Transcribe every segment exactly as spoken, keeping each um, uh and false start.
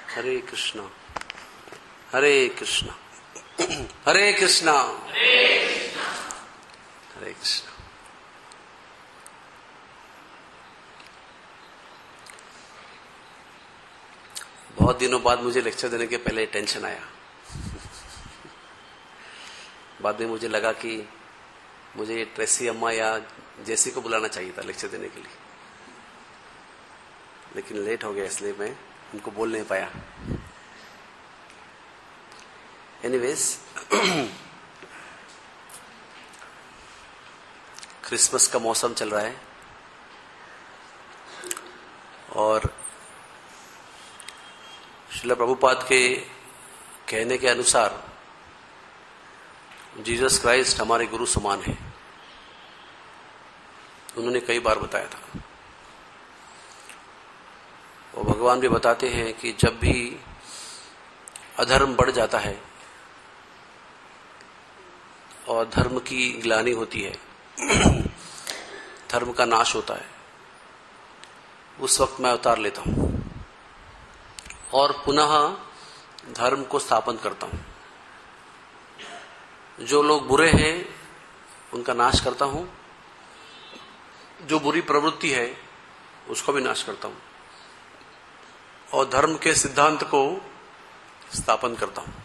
हरे कृष्णा हरे कृष्णा हरे कृष्णा हरे कृष्णा। बहुत दिनों बाद मुझे लेक्चर देने के पहले टेंशन आया। बाद में मुझे लगा कि मुझे ट्रेसी अम्मा या जेसी को बुलाना चाहिए था लेक्चर देने के लिए, लेकिन लेट हो गया इसलिए मैं उनको बोल नहीं पाया। एनीवेज, क्रिसमस का मौसम चल रहा है और श्रील प्रभुपाद के कहने के अनुसार जीसस क्राइस्ट हमारे गुरु समान है। उन्होंने कई बार बताया था और भगवान भी बताते हैं कि जब भी अधर्म बढ़ जाता है और धर्म की ग्लानि होती है, धर्म का नाश होता है, उस वक्त मैं अवतार लेता हूं और पुनः धर्म को स्थापन करता हूं। जो लोग बुरे हैं उनका नाश करता हूं, जो बुरी प्रवृत्ति है उसको भी नाश करता हूं और धर्म के सिद्धांत को स्थापन करता हूं।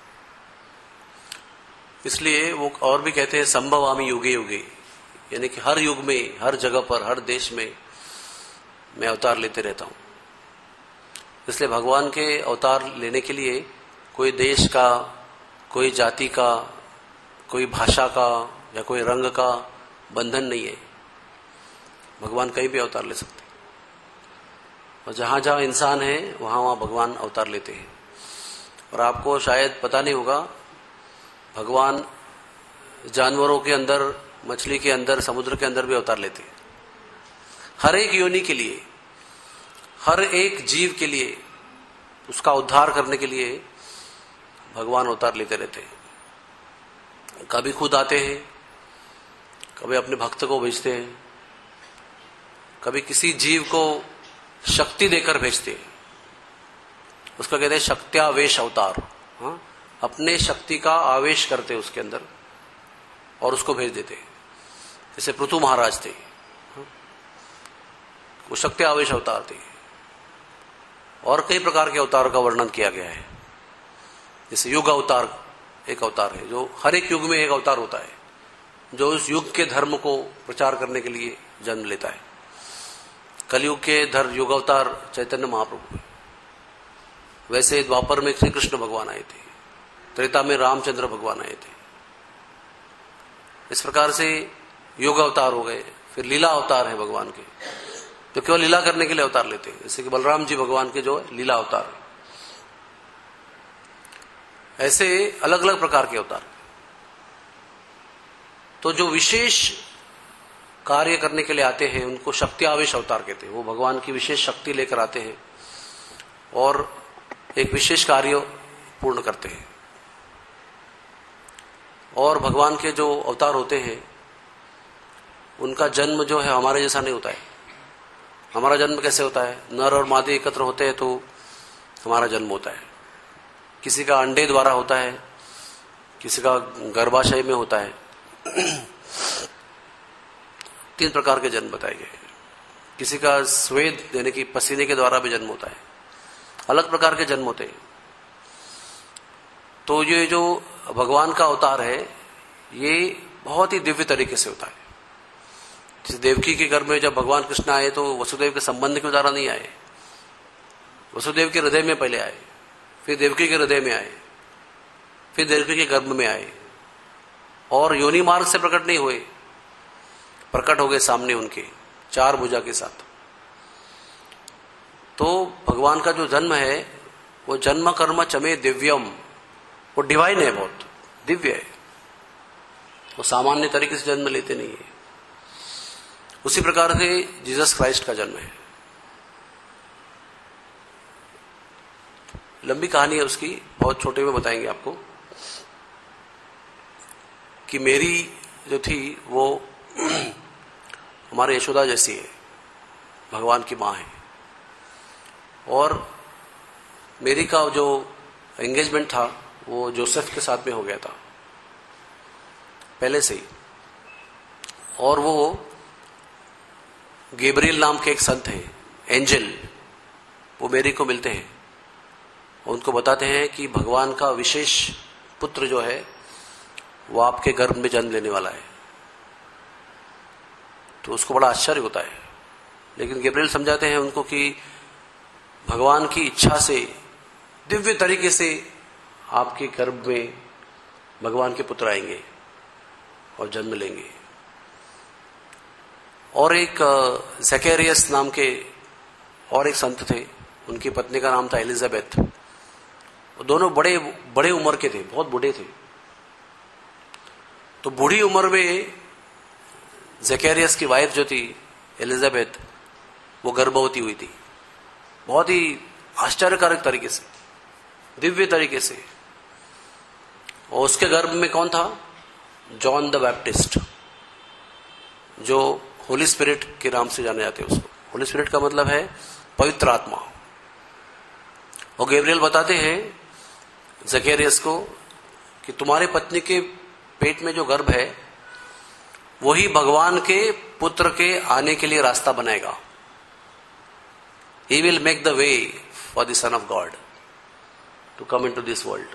इसलिए वो और भी कहते हैं संभवामि युगे युगे, यानी कि हर युग में, हर जगह पर, हर देश में मैं अवतार लेते रहता हूं। इसलिए भगवान के अवतार लेने के लिए कोई देश का, कोई जाति का, कोई भाषा का या कोई रंग का बंधन नहीं है। भगवान कहीं भी अवतार ले सकते और जहां जहां इंसान है वहां वहां भगवान अवतार लेते हैं। और आपको शायद पता नहीं होगा, भगवान जानवरों के अंदर, मछली के अंदर, समुद्र के अंदर भी अवतार लेते हैं। हर एक योनि के लिए, हर एक जीव के लिए, उसका उद्धार करने के लिए भगवान अवतार लेते रहते हैं। कभी खुद आते हैं, कभी अपने भक्त को भेजते हैं, कभी किसी जीव को शक्ति देकर भेजते हैं। उसका कहते हैं शक्त्यावेश अवतार। हाँ? अपने शक्ति का आवेश करते उसके अंदर और उसको भेज देते। जैसे पृथु महाराज थे, हाँ? वो शक्त्यावेश अवतार थे। और कई प्रकार के अवतारों का वर्णन किया गया है। जैसे युग अवतार एक अवतार है, जो हर एक युग में एक अवतार होता है, जो उस युग के धर्म को प्रचार करने के लिए जन्म लेता है। कलयुग के धर्म युग अवतार चैतन्य महाप्रभु है। वैसे द्वापर में श्री कृष्ण भगवान आए थे, त्रेता में रामचंद्र भगवान आए थे। इस प्रकार से युग अवतार हो गए। फिर लीला अवतार है भगवान के, जो केवल लीला करने के लिए अवतार लेते हैं। जैसे कि बलराम जी भगवान के जो है लीला अवतार है। ऐसे अलग अलग प्रकार के अवतार। तो जो विशेष कार्य करने के लिए आते हैं उनको शक्ति आवेश अवतार कहते हैं। वो भगवान की विशेष शक्ति लेकर आते हैं और एक विशेष कार्य पूर्ण करते हैं। और भगवान के जो अवतार होते हैं उनका जन्म जो है हमारे जैसा नहीं होता है। हमारा जन्म कैसे होता है? नर और मादी एकत्र होते हैं तो हमारा जन्म होता है। किसी का अंडे द्वारा होता है, किसी का गर्भाशय में होता है। तीन प्रकार के जन्म बताए गए। किसी का स्वेद यानी कि पसीने के द्वारा भी जन्म होता है। अलग प्रकार के जन्म होते हैं। तो ये जो भगवान का अवतार है ये बहुत ही दिव्य तरीके से होता है। जैसे देवकी के गर्भ में जब भगवान कृष्ण आए तो वसुदेव के संबंध के द्वारा नहीं आए, वसुदेव के हृदय में पहले आए, फिर देवकी के हृदय में आए, फिर देवकी के गर्भ में आए और योनि मार्ग से प्रकट नहीं हुए, प्रकट हो गए सामने उनके चार भुजा के साथ। तो भगवान का जो जन्म है वो जन्म कर्म चमे दिव्यम, वो डिवाइन है, बहुत दिव्य है। वो सामान्य तरीके से जन्म लेते नहीं है। उसी प्रकार से जीसस क्राइस्ट का जन्म है। लंबी कहानी है उसकी, बहुत छोटे में बताएंगे आपको कि मेरी जो थी वो हमारे यशोदा जैसी है, भगवान की मां है। और मेरी का जो एंगेजमेंट था वो जोसेफ के साथ में हो गया था पहले से ही, और वो गैब्रियल नाम के एक संत हैं, एंजल, वो मेरी को मिलते हैं और उनको बताते हैं कि भगवान का विशेष पुत्र जो है वो आपके गर्भ में जन्म लेने वाला है। तो उसको बड़ा आश्चर्य होता है, लेकिन गैब्रियल समझाते हैं उनको कि भगवान की इच्छा से दिव्य तरीके से आपके गर्भ में भगवान के पुत्र आएंगे और जन्म लेंगे। और एक ज़कैरियस नाम के और एक संत थे, उनकी पत्नी का नाम था एलिजाबेथ। दोनों बड़े बड़े उम्र के थे, बहुत बूढ़े थे। तो बूढ़ी उम्र में ज़कैरियस की वाइफ जो थी एलिजाबेथ, वो गर्भवती हुई थी, बहुत ही आश्चर्यकारक तरीके से, दिव्य तरीके से। और उसके गर्भ में कौन था? जॉन द बैप्टिस्ट, जो होली स्पिरिट के नाम से जाने जाते हैं उसको। होली स्पिरिट का मतलब है पवित्र आत्मा। और गैब्रियल बताते हैं ज़कैरियस को कि तुम्हारे पत्नी के पेट में जो गर्भ है वही भगवान के पुत्र के आने के लिए रास्ता बनाएगा। He will make the way for the Son of God to come into this world.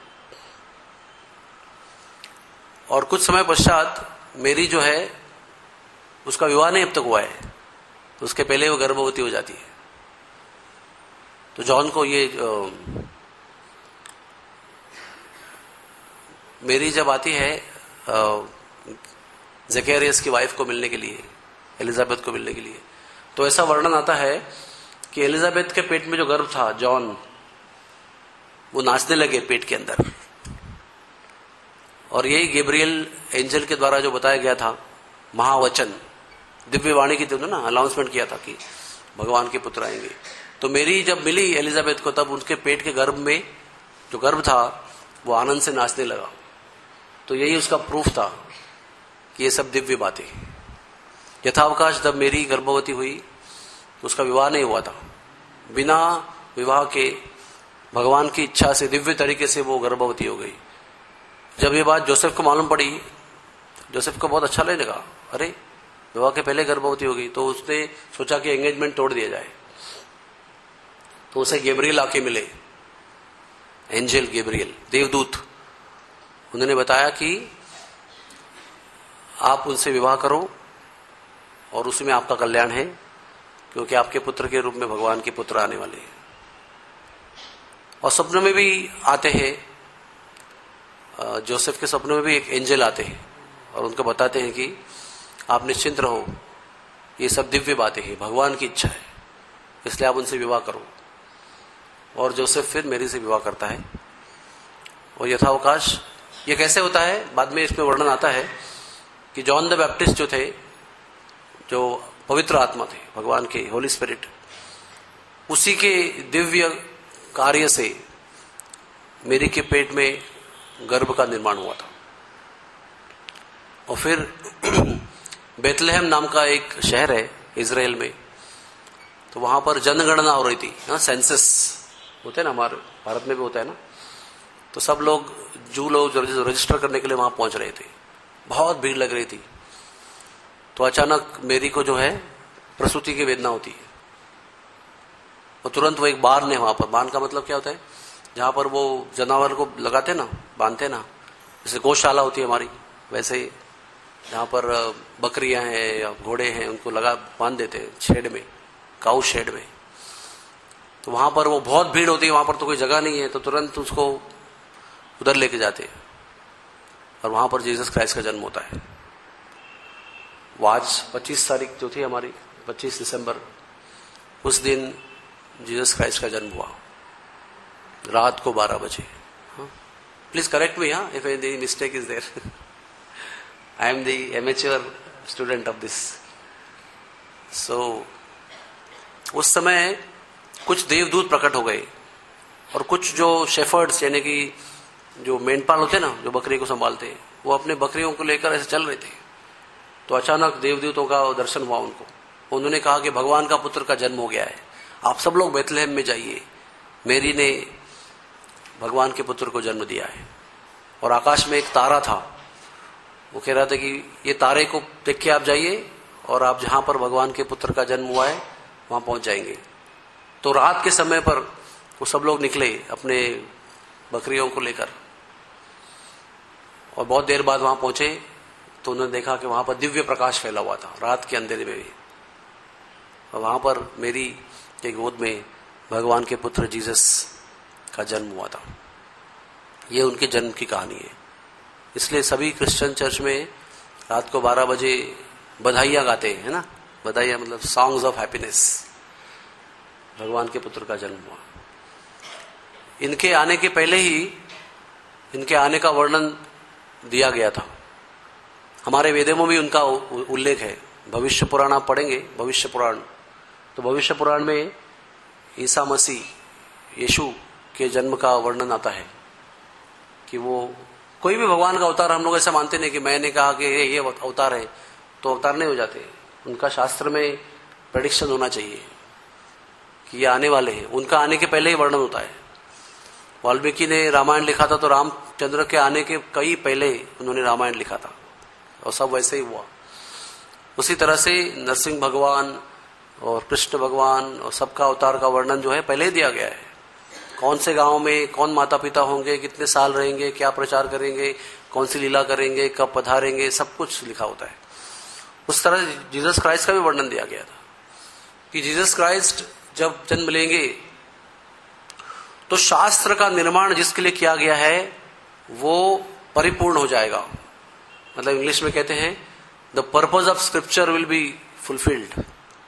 और कुछ समय पश्चात मेरी जो है उसका विवाह नहीं अब तक हुआ है, तो उसके पहले वो गर्भवती हो जाती है। तो जॉन को ये आ, मेरी जब आती है ज़कैरियस की वाइफ को मिलने के लिए, एलिजाबेथ को मिलने के लिए, तो ऐसा वर्णन आता है कि एलिजाबेथ के पेट में जो गर्भ था जॉन, वो नाचने लगे पेट के अंदर। और यही गैब्रियल एंजल के द्वारा जो बताया गया था महावचन, दिव्य वाणी की, तुमने ना अनाउंसमेंट किया था कि भगवान के पुत्र आएंगे। तो मेरी जब मिली एलिजाबेथ को, तब उनके पेट के गर्भ में जो गर्भ था वो आनंद से नाचने लगा। तो यही उसका प्रूफ था कि ये सब दिव्य बातें। यथावकाश जब मेरी गर्भवती हुई तो उसका विवाह नहीं हुआ था, बिना विवाह के भगवान की इच्छा से दिव्य तरीके से वो गर्भवती हो गई। जब ये बात जोसेफ को मालूम पड़ी, जोसेफ को बहुत अच्छा लगने लगा, अरे विवाह के पहले गर्भवती हो गई। तो उसने सोचा कि एंगेजमेंट तोड़ दिया जाए। तो उसे गैब्रियल आके मिले, एंजल गैब्रियल, देवदूत। उन्होंने बताया कि आप उनसे विवाह करो और उसमें आपका कल्याण है, क्योंकि आपके पुत्र के रूप में भगवान के पुत्र आने वाले हैं। और सपनों में भी आते हैं, जोसेफ के सपनों में भी एक एंजल आते हैं और उनको बताते हैं कि आप निश्चिंत रहो, ये सब दिव्य बातें हैं, भगवान की इच्छा है, इसलिए आप उनसे विवाह करो। और जोसेफ फिर मेरी से विवाह करता है। और यथावकाश ये कैसे होता है, बाद में इसमें वर्णन आता है कि जॉन द बैप्टिस्ट जो थे, जो पवित्र आत्मा थे भगवान के, होली स्पिरिट, उसी के दिव्य कार्य से मेरी के पेट में गर्भ का निर्माण हुआ था। और फिर बेथलेहम नाम का एक शहर है इजराइल में, तो वहां पर जनगणना हो रही थी ना, सेंसस होते हैं ना, हमारे भारत में भी होता है ना। तो सब लोग, जू लोग रजिस्टर करने के लिए वहां पहुंच रहे थे, बहुत भीड़ लग रही थी। तो अचानक मेरी को जो है प्रसूति की वेदना होती है। और तुरंत वो एक बार्न है वहां पर। बार्न का मतलब क्या होता है? जहां पर वो जानवर को लगाते ना, बांधते ना, जैसे गौशाला होती है हमारी, वैसे जहां पर बकरियां हैं या घोड़े हैं उनको लगा बांध देते हैं शेड में, काऊ शेड में। तो वहां पर वो बहुत भीड़ होती है, वहां पर तो कोई जगह नहीं है, तो तुरंत उसको उधर लेके जाते हैं और वहां पर जीसस क्राइस्ट का जन्म होता है। वो आज पच्चीस तारीख जो थी हमारी, पच्चीस दिसंबर, उस दिन जीसस क्राइस्ट का जन्म हुआ, रात को बारह बजे। प्लीज करेक्ट मी, हाँ, if any mistake is there. I am the amateur student of this. So उस समय कुछ देवदूत प्रकट हो गए और कुछ जो शेफर्ड्स यानी कि जो मेंढपाल होते हैं ना, जो बकरी को संभालते हैं, वो अपने बकरियों को लेकर ऐसे चल रहे थे। तो अचानक देवदूतों का दर्शन हुआ उनको। उन्होंने कहा कि भगवान का पुत्र का जन्म हो गया है, आप सब लोग बेथलेहम में जाइए। मेरी ने भगवान के पुत्र को जन्म दिया है। और आकाश में एक तारा था, वो कह रहा था कि ये तारे को देख के आप जाइए और आप जहां पर भगवान के पुत्र का जन्म हुआ है वहां पहुंच जाएंगे। तो रात के समय पर वो सब लोग निकले अपने बकरियों को लेकर, और बहुत देर बाद वहां पहुंचे तो उन्होंने देखा कि वहां पर दिव्य प्रकाश फैला हुआ था रात के अंधेरे में भी, और वहां पर मेरी के गोद में भगवान के पुत्र जीसस का जन्म हुआ था। ये उनके जन्म की कहानी है। इसलिए सभी क्रिश्चियन चर्च में रात को बारह बजे बधाइयां गाते हैं, है ना, बधाइयां मतलब सॉन्ग्स ऑफ हैप्पीनेस, भगवान के पुत्र का जन्म हुआ। इनके आने के पहले ही इनके आने का वर्णन दिया गया था। हमारे वेदों में भी उनका उल्लेख है। भविष्य पुराण आप पढ़ेंगे, भविष्य पुराण, तो भविष्य पुराण में ईसा मसीह यीशु के जन्म का वर्णन आता है कि वो कोई भी भगवान का अवतार, हम लोग ऐसा मानते नहीं कि मैंने कहा कि ये अवतार है तो अवतार नहीं हो जाते। उनका शास्त्र में प्रेडिक्शन होना चाहिए कि ये आने वाले हैं। उनका आने के पहले ही वर्णन होता है। वाल्मीकि ने रामायण लिखा था तो रामचंद्र के आने के कई पहले उन्होंने रामायण लिखा था, और सब वैसे ही हुआ। उसी तरह से नरसिंह भगवान और कृष्ण भगवान और सबका अवतार का वर्णन जो है पहले ही दिया गया है। कौन से गांव में कौन माता पिता होंगे, कितने साल रहेंगे, क्या प्रचार करेंगे, कौन सी लीला करेंगे, कब पधारेंगे, सब कुछ लिखा होता है। उस तरह जीसस क्राइस्ट का भी वर्णन दिया गया था कि जीसस क्राइस्ट जब जन्म लेंगे तो शास्त्र का निर्माण जिसके लिए किया गया है वो परिपूर्ण हो जाएगा। मतलब इंग्लिश में कहते हैं the purpose of scripture will be fulfilled.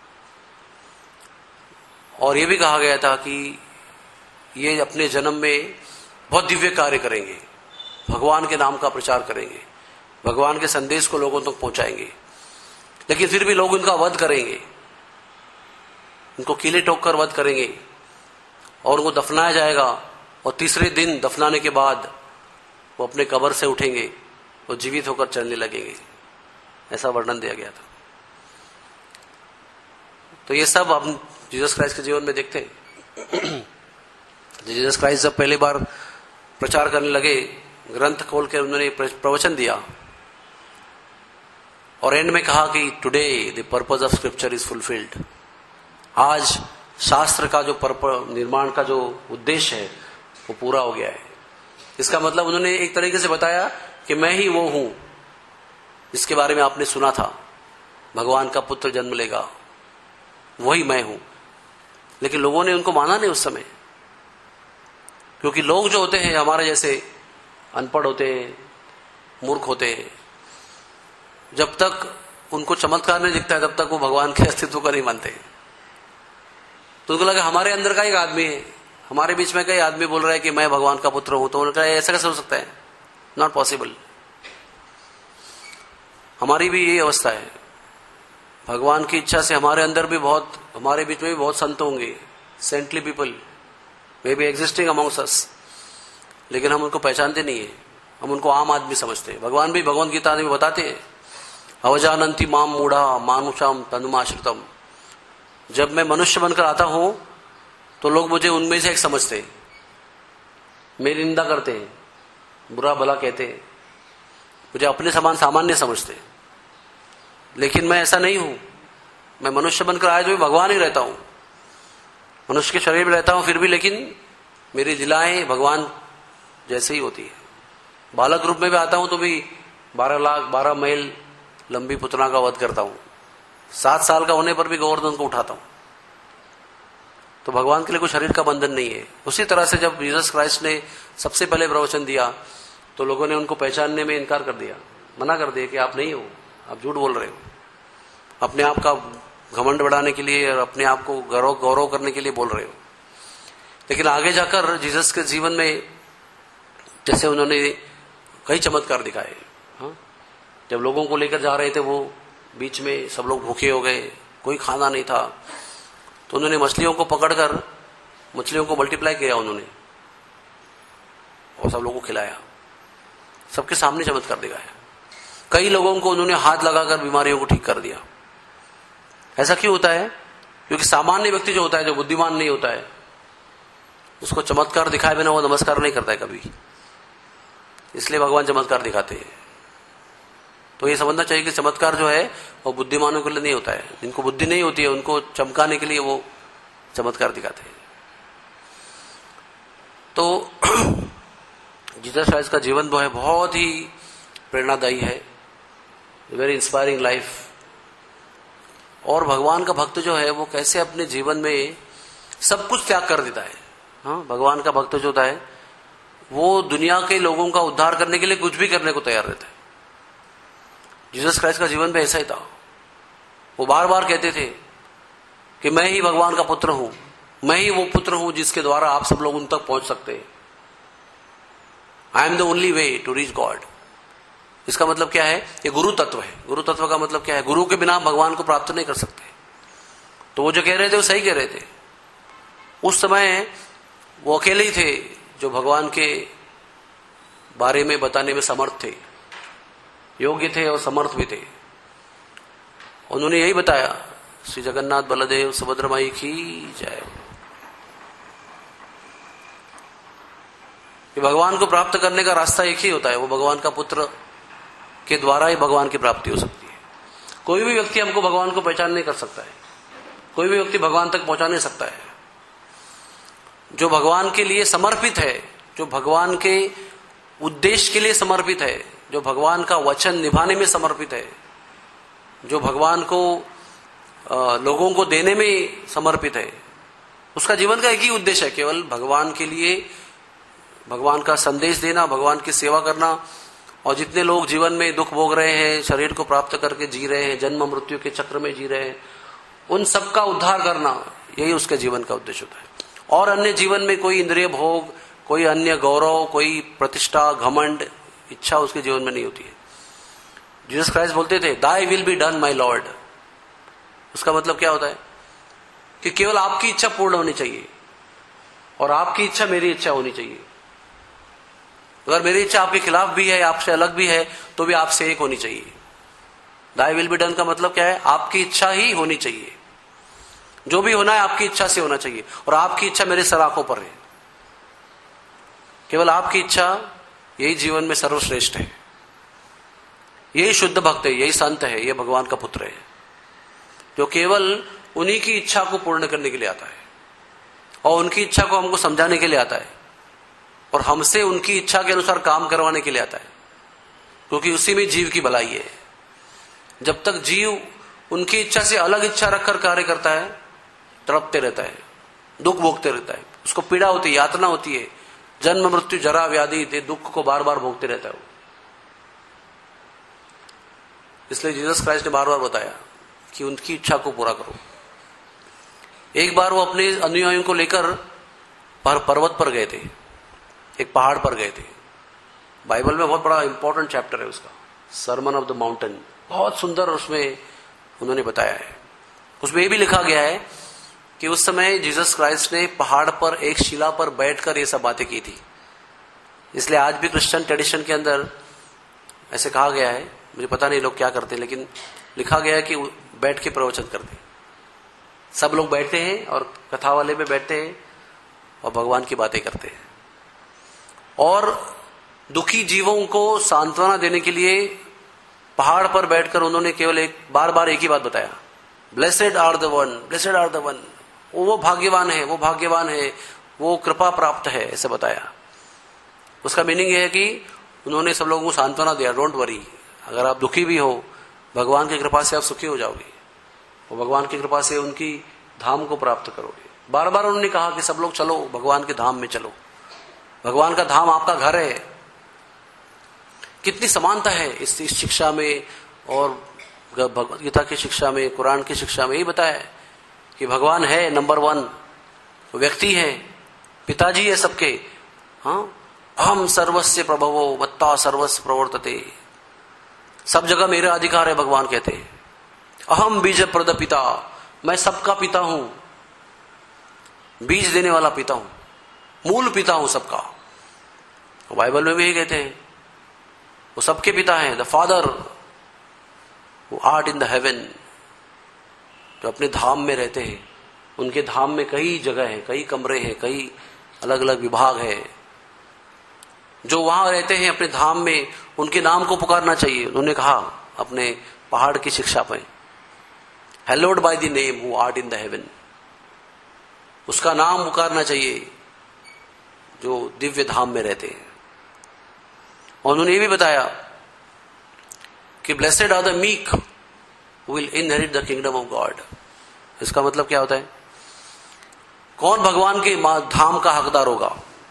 और ये भी कहा गया था कि ये अपने जन्म में बहुत दिव्य कार्य करेंगे, भगवान के नाम का प्रचार करेंगे, भगवान के संदेश को लोगों तक तो पहुंचाएंगे। लेकिन फिर भी लोग उनका वध करेंगे, उनको कीले ठोक कर वध करेंगे और उनको दफनाया जाएगा। और तीसरे दिन दफनाने के बाद वो अपने कब्र से उठेंगे और जीवित होकर चलने लगेंगे, ऐसा वर्णन दिया गया था। तो ये सब हम जीसस क्राइस्ट के जीवन में देखते हैं। जीसस क्राइस्ट जब पहली बार प्रचार करने लगे, ग्रंथ खोल के उन्होंने प्रवचन दिया और एंड में कहा कि today the purpose of scripture is fulfilled. आज शास्त्र का जो पर्पज, निर्माण का जो उद्देश्य है वो पूरा हो गया है। इसका मतलब उन्होंने एक तरीके से बताया कि मैं ही वो हूं जिसके बारे में आपने सुना था, भगवान का पुत्र जन्म लेगा, वही मैं हूं। लेकिन लोगों ने उनको माना नहीं उस समय, क्योंकि लोग जो होते हैं हमारे जैसे अनपढ़ होते हैं, मूर्ख होते हैं, जब तक उनको चमत्कार नहीं दिखता है तब तक वो भगवान के अस्तित्व का नहीं मानते। तो उनको लगा हमारे अंदर का एक आदमी है, हमारे बीच में कई आदमी बोल रहा है कि मैं भगवान का पुत्र हूं, तो उन्होंने कहा ऐसा कैसे हो सकता है, नॉट पॉसिबल। हमारी भी यही अवस्था है। भगवान की इच्छा से हमारे अंदर भी बहुत, हमारे बीच में भी बहुत संत होंगे, saintly people may be existing amongst us, लेकिन हम उनको पहचानते नहीं है, हम उनको आम आदमी समझते हैं। भगवान भी भगवत गीता में बताते हैं, अवजानंती माम मूढ़ा मानुषाम तनुमाश्रितम। जब मैं मनुष्य बनकर आता हूं तो लोग मुझे उनमें से एक समझते हैं, मेरी निंदा करते हैं, बुरा भला कहते हैं, मुझे अपने समान सामान्य समझते हैं। लेकिन मैं ऐसा नहीं हूं। मैं मनुष्य बनकर आया तो भी भगवान ही रहता हूं, मनुष्य के शरीर में रहता हूं फिर भी, लेकिन मेरी लीलाएं भगवान जैसे ही होती है। बालक रूप में भी आता हूं तो भी बारह लाख बारह मैल लंबी पुतना का वध करता हूं, सात साल का होने पर भी गोवर्धन को उठाता हूं। तो भगवान के लिए कोई शरीर का बंधन नहीं है। उसी तरह से जब जीसस क्राइस्ट ने सबसे पहले प्रवचन दिया तो लोगों ने उनको पहचानने में इनकार कर दिया, मना कर दिया कि आप नहीं हो, आप झूठ बोल रहे हो, अपने आप का घमंड बढ़ाने के लिए और अपने आप को गौरव गौरव करने के लिए बोल रहे हो। लेकिन आगे जाकर जीसस के जीवन में जैसे उन्होंने कई चमत्कार दिखाए। हाँ, जब लोगों को लेकर जा रहे थे वो बीच में सब लोग भूखे हो गए, कोई खाना नहीं था, तो उन्होंने मछलियों को पकड़कर मछलियों को मल्टीप्लाई किया उन्होंने और सब लोगों को खिलाया, सबके सामने चमत्कार दिखाया। कई लोगों को उन्होंने हाथ लगाकर बीमारियों को ठीक कर दिया। ऐसा क्यों होता है? क्योंकि सामान्य व्यक्ति जो होता है, जो बुद्धिमान नहीं होता है, उसको चमत्कार दिखाए बिना वो नमस्कार नहीं करता है कभी, इसलिए भगवान चमत्कार दिखाते हैं। तो ये समझना चाहिए कि चमत्कार जो है वो बुद्धिमानों के लिए नहीं होता है, जिनको बुद्धि नहीं होती है उनको चमकाने के लिए वो चमत्कार दिखाते हैं। तो जीसस क्राइस्ट का जीवन जो है बहुत ही प्रेरणादायी है, वेरी इंस्पायरिंग लाइफ। और भगवान का भक्त जो है वो कैसे अपने जीवन में सब कुछ त्याग कर देता है। हाँ, भगवान का भक्त जो होता है वो दुनिया के लोगों का उद्धार करने के लिए कुछ भी करने को तैयार रहता है। जीसस क्राइस्ट का जीवन भी ऐसा ही था। वो बार बार कहते थे कि मैं ही भगवान का पुत्र हूं, मैं ही वो पुत्र हूं जिसके द्वारा आप सब लोग उन तक पहुंच सकते हैं। I am the only way to reach God. इसका मतलब क्या है? ये गुरु तत्व है। गुरु तत्व का मतलब क्या है? गुरु के बिना भगवान को प्राप्त नहीं कर सकते। तो वो जो कह रहे थे वो सही कह रहे थे। उस समय वो अकेले ही थे जो भगवान के बारे में बताने में समर्थ थे, योग्य थे और समर्थ भी थे। उन्होंने यही बताया, श्री जगन्नाथ बलदेव सुभद्रा माई की जय, कि भगवान को प्राप्त करने का रास्ता एक ही होता है, वो भगवान का पुत्र के द्वारा ही भगवान की प्राप्ति हो सकती है। कोई भी व्यक्ति हमको भगवान को पहचान नहीं कर सकता है, कोई भी व्यक्ति भगवान तक पहुंचा नहीं सकता है। जो भगवान के लिए समर्पित है, जो भगवान के उद्देश्य के लिए समर्पित है, जो भगवान का वचन निभाने में समर्पित है, जो भगवान को आ, लोगों को देने में समर्पित है, उसका जीवन का एक ही उद्देश्य है, केवल भगवान के लिए, भगवान का संदेश देना, भगवान की सेवा करना। और जितने लोग जीवन में दुख भोग रहे हैं, शरीर को प्राप्त करके जी रहे हैं, जन्म मृत्यु के चक्र में जी रहे हैं, उन सबका उद्धार करना, यही उसके जीवन का उद्देश्य होता है। और अन्य जीवन में कोई इंद्रिय भोग, कोई अन्य गौरव, कोई प्रतिष्ठा, घमंड, इच्छा उसके जीवन में नहीं होती है। जीसस क्राइस्ट बोलते थे, thy will be done my Lord. उसका मतलब क्या होता है? कि केवल आपकी इच्छा पूर्ण होनी चाहिए और आपकी इच्छा मेरी इच्छा होनी चाहिए। अगर मेरी इच्छा आपके खिलाफ भी है, आपसे अलग भी है, तो भी आपसे एक होनी चाहिए। दाई विल बी डन का मतलब क्या है? आपकी इच्छा ही होनी चाहिए। जो भी होना है आपकी इच्छा से होना चाहिए और आपकी इच्छा मेरे सराखों पर है। केवल आपकी इच्छा, यही जीवन में सर्वश्रेष्ठ है। यही शुद्ध भक्त है, यही संत है, यह भगवान का पुत्र है, जो केवल उन्हीं की इच्छा को पूर्ण करने के लिए आता है और उनकी इच्छा को हमको समझाने के लिए आता है और हमसे उनकी इच्छा के अनुसार काम करवाने के लिए आता है, क्योंकि उसी में जीव की भलाई है। जब तक जीव उनकी इच्छा से अलग इच्छा रखकर कार्य करता है, तड़पते रहता है, दुख भोगते रहता है, उसको पीड़ा होती है, यातना होती है, जन्म मृत्यु जरा व्याधि दे दुख को बार बार भोगते रहता है वो। इसलिए जीसस क्राइस्ट ने बार बार बताया कि उनकी इच्छा को पूरा करो। एक बार वो अपने अनुयायियों को लेकर पर पर्वत पर गए थे, एक पहाड़ पर गए थे। बाइबल में बहुत बड़ा इंपॉर्टेंट चैप्टर है उसका, सरमन ऑफ द माउंटेन। बहुत सुंदर उसमें उन्होंने बताया है। उसमें ये भी लिखा गया है कि उस समय जीसस क्राइस्ट ने पहाड़ पर एक शिला पर बैठकर ये सब बातें की थी। इसलिए आज भी क्रिश्चियन ट्रेडिशन के अंदर ऐसे कहा गया है, मुझे पता नहीं लोग क्या करते, लेकिन लिखा गया है कि बैठ के प्रवचन करते। सब लोग बैठते हैं और कथा वाले में बैठते हैं और भगवान की बातें करते हैं। और दुखी जीवों को सांत्वना देने के लिए पहाड़ पर बैठकर उन्होंने केवल एक बार बार एक ही बात बताया, blessed are the one, blessed are the one. वो भाग्यवान है, वो भाग्यवान है, वो कृपा प्राप्त है, ऐसे बताया। उसका मीनिंग यह है कि उन्होंने सब लोगों को सांत्वना दिया, डोंट वरी, अगर आप दुखी भी हो, भगवान की कृपा से आप सुखी हो जाओगे और भगवान की कृपा से उनकी धाम को प्राप्त करोगे। बार बार उन्होंने कहा कि सब लोग चलो, भगवान के धाम में चलो, भगवान का धाम आपका घर है। कितनी समानता है इस, इस शिक्षा में और भगवद गीता की शिक्षा में, कुरान की शिक्षा में। यही बताया कि भगवान है नंबर वन, व्यक्ति है, पिताजी है सबके। हाँ, अहम सर्वस्य प्रभवो मत्ता सर्वस्य प्रवर्तते, सब जगह मेरा अधिकार है, भगवान कहते हैं। अहम बीज प्रद पिता, मैं सबका पिता हूं, बीज देने वाला पिता हूं, मूल पिता हूं सबका। बाइबल में भी यही कहते हैं, वो सबके पिता हैं, the father who art in the heaven, जो अपने धाम में रहते हैं। उनके धाम में कई जगह है, कई कमरे हैं, कई अलग अलग विभाग है, जो वहां रहते हैं अपने धाम में, उनके नाम को पुकारना चाहिए। उन्होंने कहा अपने पहाड़ की शिक्षा पे, hallowed by the name who art in the heaven, उसका नाम पुकारना चाहिए जो दिव्य धाम में रहते हैं। और उन्होंने ये भी बताया कि blessed are the meek who will inherit the kingdom of God. इसका मतलब क्या होता है? कौन भगवान के धाम का हकदार होगा?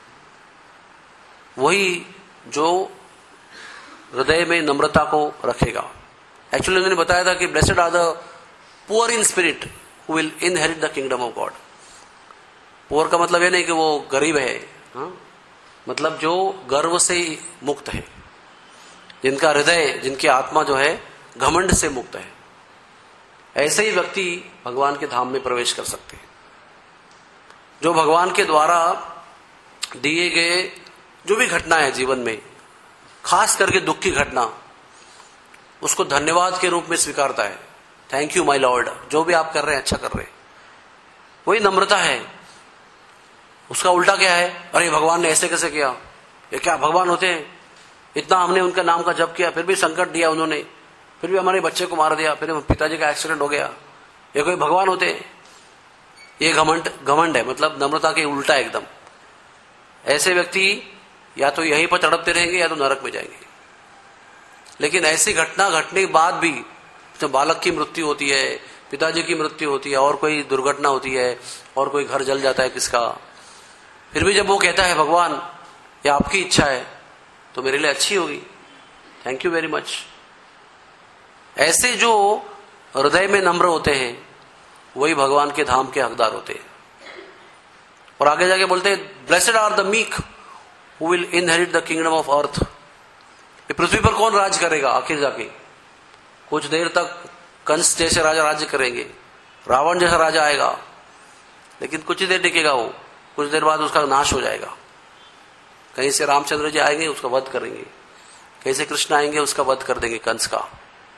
वही जो हृदय में नम्रता को रखेगा। एक्चुअली उन्होंने बताया था कि blessed are the poor in spirit who will inherit the kingdom of God. Poor का मतलब यह नहीं कि वो गरीब है, हा? मतलब जो गर्व से मुक्त है, जिनका हृदय, जिनकी आत्मा जो है घमंड से मुक्त है, ऐसे ही व्यक्ति भगवान के धाम में प्रवेश कर सकते हैं। जो भगवान के द्वारा दिए गए जो भी घटना है जीवन में, खास करके दुख की घटना, उसको धन्यवाद के रूप में स्वीकारता है। थैंक यू माय लॉर्ड, जो भी आप कर रहे हैं अच्छा कर रहे हैं, वही नम्रता है। उसका उल्टा क्या है? अरे भगवान ने ऐसे कैसे किया, ये क्या भगवान होते हैं? इतना हमने उनका नाम का जप किया, फिर भी संकट दिया उन्होंने, फिर भी हमारे बच्चे को मार दिया, फिर पिताजी का एक्सीडेंट हो गया, ये कोई भगवान होते हैं? ये घमंड घमंड है, मतलब नम्रता के उल्टा एकदम। ऐसे व्यक्ति या तो यहीं पर तड़पते रहेंगे या तो नरक में जाएंगे। लेकिन ऐसी घटना घटने के बाद भी, जब बालक की मृत्यु होती है, पिताजी की मृत्यु होती है, और कोई दुर्घटना होती है, और कोई घर जल जाता है किसका, फिर भी जब वो कहता है भगवान ये आपकी इच्छा है तो मेरे लिए अच्छी होगी, थैंक यू वेरी मच। ऐसे जो हृदय में नम्र होते हैं वही भगवान के धाम के हकदार होते हैं। और आगे जाके बोलते हैं blessed are the meek who will inherit the kingdom of earth. ये पृथ्वी पर कौन राज करेगा आखिर जाके? कुछ देर तक कंस जैसे राजा राज्य करेंगे, रावण जैसा राजा आएगा, लेकिन कुछ ही देर टिकेगा वो, कुछ देर बाद उसका नाश हो जाएगा। कहीं से रामचंद्र जी आएंगे, उसका वध करेंगे, कहीं से कृष्ण आएंगे, उसका वध कर देंगे कंस का।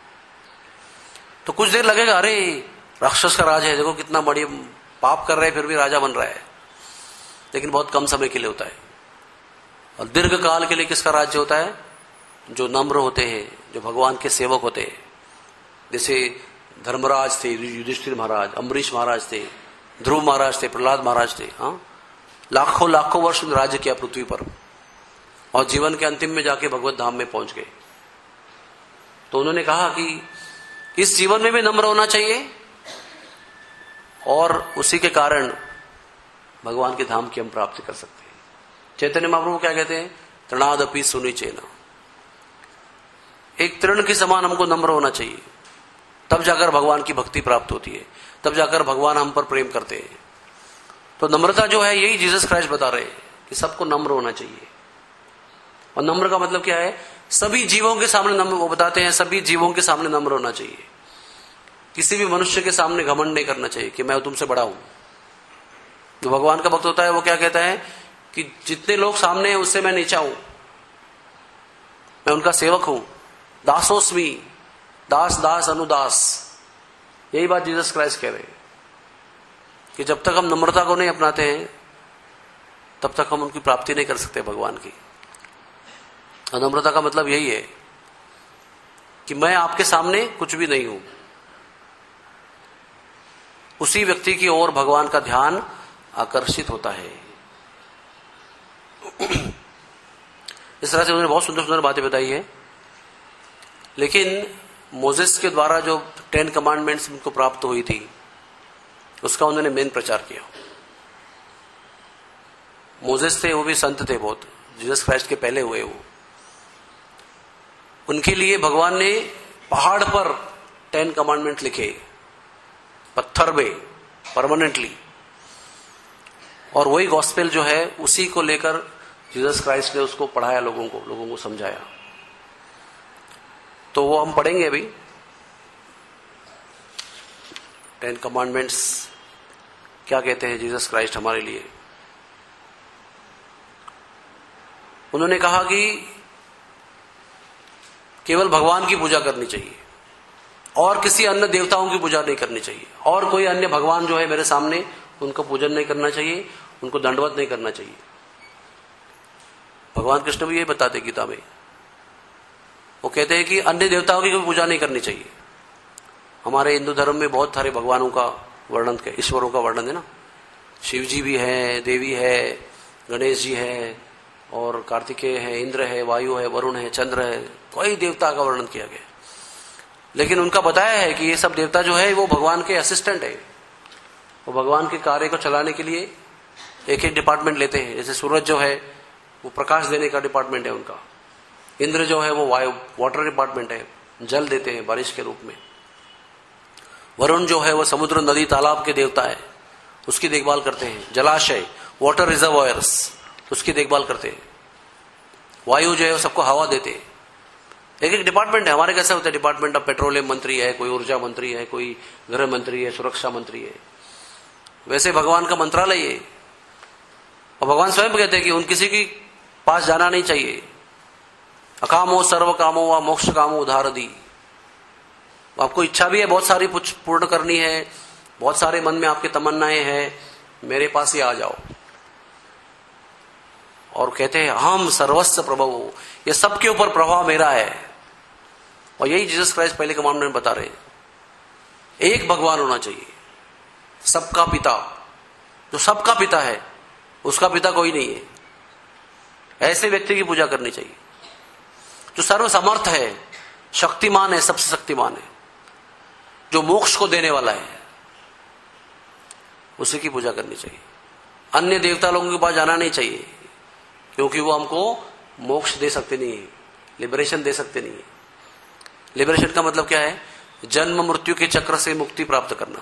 तो कुछ देर लगेगा, अरे राक्षस का राज है, देखो कितना बड़ी पाप कर रहे हैं फिर भी राजा बन रहा है, लेकिन बहुत कम समय के लिए होता है। और दीर्घ काल के लिए किसका राज्य होता है? जो नम्र होते हैं, जो भगवान के सेवक होते हैं। जैसे धर्मराज थे, युधिष्ठिर महाराज, अम्बरीश महाराज थे, ध्रुव महाराज थे, प्रहलाद महाराज थे। हाँ, लाखों लाखों वर्ष राज्य किया पृथ्वी पर, और जीवन के अंतिम में जाके भगवत धाम में पहुंच गए। तो उन्होंने कहा कि इस जीवन में भी नम्र होना चाहिए, और उसी के कारण भगवान के धाम की हम प्राप्ति कर सकते हैं। चैतन्य महाप्रभु क्या कहते हैं? तृणादपि सुनिचेन, एक तृण के समान हमको नम्र होना चाहिए, तब जाकर भगवान की भक्ति प्राप्त होती है, तब जाकर भगवान हम पर प्रेम करते हैं। तो नम्रता जो है, यही जीसस क्राइस्ट बता रहे हैं कि सबको नम्र होना चाहिए। और नम्र का मतलब क्या है? सभी जीवों के सामने नम्र, वो बताते हैं सभी जीवों के सामने नम्र होना चाहिए। किसी भी मनुष्य के सामने घमंड नहीं करना चाहिए कि मैं तुमसे बड़ा हूं। जो भगवान का भक्त होता है वो क्या कहता है कि जितने लोग सामने हैं उससे मैं नीचा हूं, मैं उनका सेवक हूं। दासोस्मी, दास दास अनुदास, यही बात जीसस क्राइस्ट कह रहे हैं कि जब तक हम नम्रता को नहीं अपनाते हैं तब तक हम उनकी प्राप्ति नहीं कर सकते भगवान की। और नम्रता का मतलब यही है कि मैं आपके सामने कुछ भी नहीं हूं। उसी व्यक्ति की ओर भगवान का ध्यान आकर्षित होता है। इस तरह से उन्होंने बहुत सुंदर सुंदर बातें बताई है। लेकिन मोजेस के द्वारा जो टेन कमांडमेंट्स उनको प्राप्त हुई थी, उसका उन्होंने मेन प्रचार किया। मोजेस थे, वो भी संत थे बहुत, जीसस क्राइस्ट के पहले हुए वो। उनके लिए भगवान ने पहाड़ पर टेन कमांडमेंट लिखे, पत्थर में परमानेंटली। और वही गॉस्पेल जो है, उसी को लेकर जीसस क्राइस्ट ने उसको पढ़ाया लोगों को, लोगों को समझाया। तो वो हम पढ़ेंगे अभी। टेन कमांडमेंट्स क्या कहते हैं जीसस क्राइस्ट हमारे लिए। उन्होंने कहा कि केवल भगवान की पूजा करनी चाहिए, और किसी अन्य देवताओं की पूजा नहीं करनी चाहिए, और कोई अन्य भगवान जो है मेरे सामने उनका पूजन नहीं करना चाहिए, उनको दंडवत नहीं करना चाहिए। भगवान कृष्ण भी ये बताते गीता में, वो कहते हैं कि अन्य देवताओं की कोई पूजा नहीं करनी चाहिए। हमारे हिंदू धर्म में बहुत सारे भगवानों का वर्णन, ईश्वरों का वर्णन है ना, शिव जी भी है, देवी है, गणेश जी है, और कार्तिकेय है, इंद्र है, वायु है, वरुण है, चंद्र है, कई देवता का वर्णन किया गया। लेकिन उनका बताया है कि ये सब देवता जो है वो भगवान के असिस्टेंट है, वो भगवान के कार्य को चलाने के लिए एक एक डिपार्टमेंट लेते हैं। जैसे सूरज जो है वो प्रकाश देने का डिपार्टमेंट है उनका, इंद्र जो है वो वायु वाटर डिपार्टमेंट है, जल देते हैं बारिश के रूप में, वरुण जो है वो समुद्र नदी तालाब के देवता है, उसकी देखभाल करते हैं, जलाशय वाटर रिजर्वायर्स उसकी देखभाल करते हैं, वायु जो है वो सबको हवा देते हैं। एक एक डिपार्टमेंट है। हमारे कैसे होते हैं, डिपार्टमेंट ऑफ पेट्रोलियम मंत्री है, कोई ऊर्जा मंत्री है, कोई गृह मंत्री है, सुरक्षा मंत्री है, वैसे भगवान का मंत्रालय है। और भगवान स्वयं कहते हैं कि उन किसी की पास जाना नहीं चाहिए। अकामो सर्व कामो व मोक्ष कामो उधार दी। आपको इच्छा भी है बहुत सारी पूर्ण करनी है, बहुत सारे मन में आपकी तमन्नाएं हैं, मेरे पास ही आ जाओ। और कहते हैं हम सर्वस्व प्रभु, ये सबके ऊपर प्रभाव मेरा है। और यही जीसस क्राइस्ट पहले कमांडमेंट में बता रहे हैं, एक भगवान होना चाहिए, सबका पिता। जो सबका पिता है उसका पिता कोई नहीं है, ऐसे व्यक्ति की पूजा करनी चाहिए। जो सर्वसमर्थ है, शक्तिमान है, सबसे शक्तिमान है, जो मोक्ष को देने वाला है, उसी की पूजा करनी चाहिए। अन्य देवता लोगों के पास जाना नहीं चाहिए, क्योंकि वो हमको मोक्ष दे सकते नहीं है, लिबरेशन दे सकते नहीं है। लिबरेशन का मतलब क्या है, जन्म मृत्यु के चक्र से मुक्ति प्राप्त करना।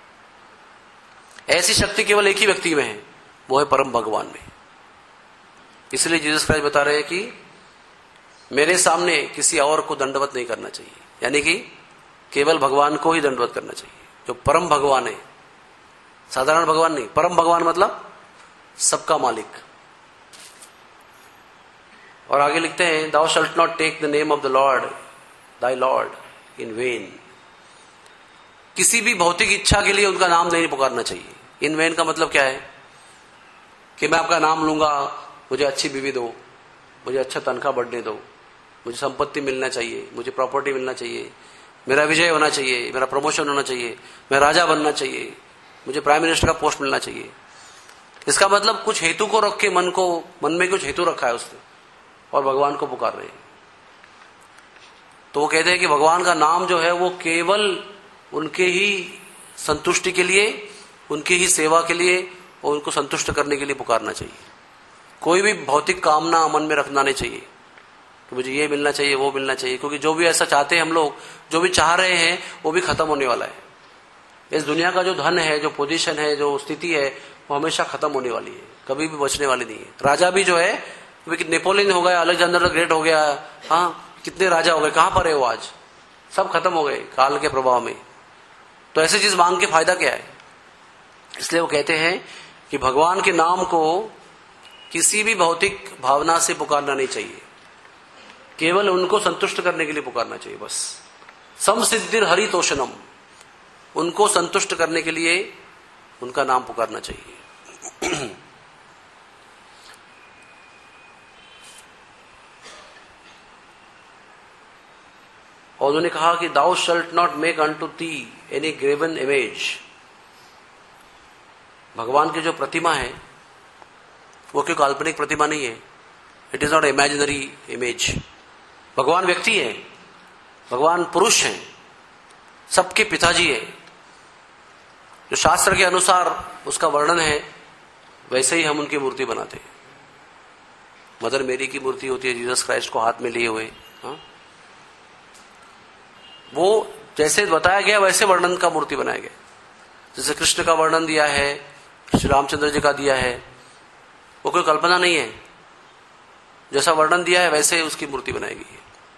ऐसी शक्ति केवल एक ही व्यक्ति में है, वो है परम भगवान में। इसलिए जीसस क्राइस्ट बता रहे हैं कि मेरे सामने किसी और को दंडवत नहीं करना चाहिए, यानी कि केवल भगवान को ही दंडवत करना चाहिए, जो परम भगवान है। साधारण भगवान नहीं, परम भगवान मतलब सबका मालिक। और आगे लिखते हैं, thou shalt not take the name of the Lord thy Lord in vain। किसी भी भौतिक इच्छा के लिए उनका नाम नहीं पुकारना चाहिए। इन वेन का मतलब क्या है कि मैं आपका नाम लूंगा, मुझे अच्छी बीवी दो, मुझे अच्छा तनख्वाह बढ़ने दो, मुझे संपत्ति मिलना चाहिए, मुझे प्रॉपर्टी मिलना चाहिए, मेरा विजय होना चाहिए, मेरा प्रमोशन होना चाहिए, मैं राजा बनना चाहिए, मुझे प्राइम मिनिस्टर का पोस्ट मिलना चाहिए। इसका मतलब कुछ हेतु को रख के मन को मन में कुछ हेतु रखा है उसने, और भगवान को पुकार रहे हैं। तो वो कहते हैं कि भगवान का नाम जो है वो केवल उनके ही संतुष्टि के लिए, उनकी ही सेवा के लिए और उनको संतुष्ट करने के लिए पुकारना चाहिए। कोई भी भौतिक कामना मन में रखना नहीं चाहिए कि मुझे ये मिलना चाहिए, वो मिलना चाहिए, क्योंकि जो भी ऐसा चाहते हैं हम लोग, जो भी चाह रहे हैं, वो भी खत्म होने वाला है। इस दुनिया का जो धन है, जो पोजीशन है, जो स्थिति है, वो हमेशा खत्म होने वाली है, कभी भी बचने वाली नहीं है। राजा भी जो है, नेपोलियन हो गया, अलेक्जेंडर द ग्रेट हो गया, हाँ कितने राजा हो गए, कहां पर है वो आज? सब खत्म हो गए काल के प्रभाव में। तो ऐसी चीज मांग के फायदा क्या है? इसलिए वो कहते हैं कि भगवान के नाम को किसी भी भौतिक भावना से पुकारना नहीं चाहिए, केवल उनको संतुष्ट करने के लिए पुकारना चाहिए बस। सम सिद्धिर हरि तोषणम, उनको संतुष्ट करने के लिए उनका नाम पुकारना चाहिए। और उन्होंने कहा कि thou shalt not make unto thee any graven image। भगवान की जो प्रतिमा है वो कोई काल्पनिक प्रतिमा नहीं है, it is not imaginary image. भगवान व्यक्ति है, भगवान पुरुष है, सबके पिताजी है। जो शास्त्र के अनुसार उसका वर्णन है वैसे ही हम उनकी मूर्ति बनाते हैं। मदर मेरी की मूर्ति होती है, जीसस क्राइस्ट को हाथ में लिए हुए, हाँ? वो जैसे बताया गया वैसे वर्णन का मूर्ति बनाया गया। जैसे कृष्ण का वर्णन दिया है, श्री रामचंद्र जी का दिया है, वो कोई कल्पना नहीं है, जैसा वर्णन दिया है वैसे उसकी मूर्ति बनाई गई है।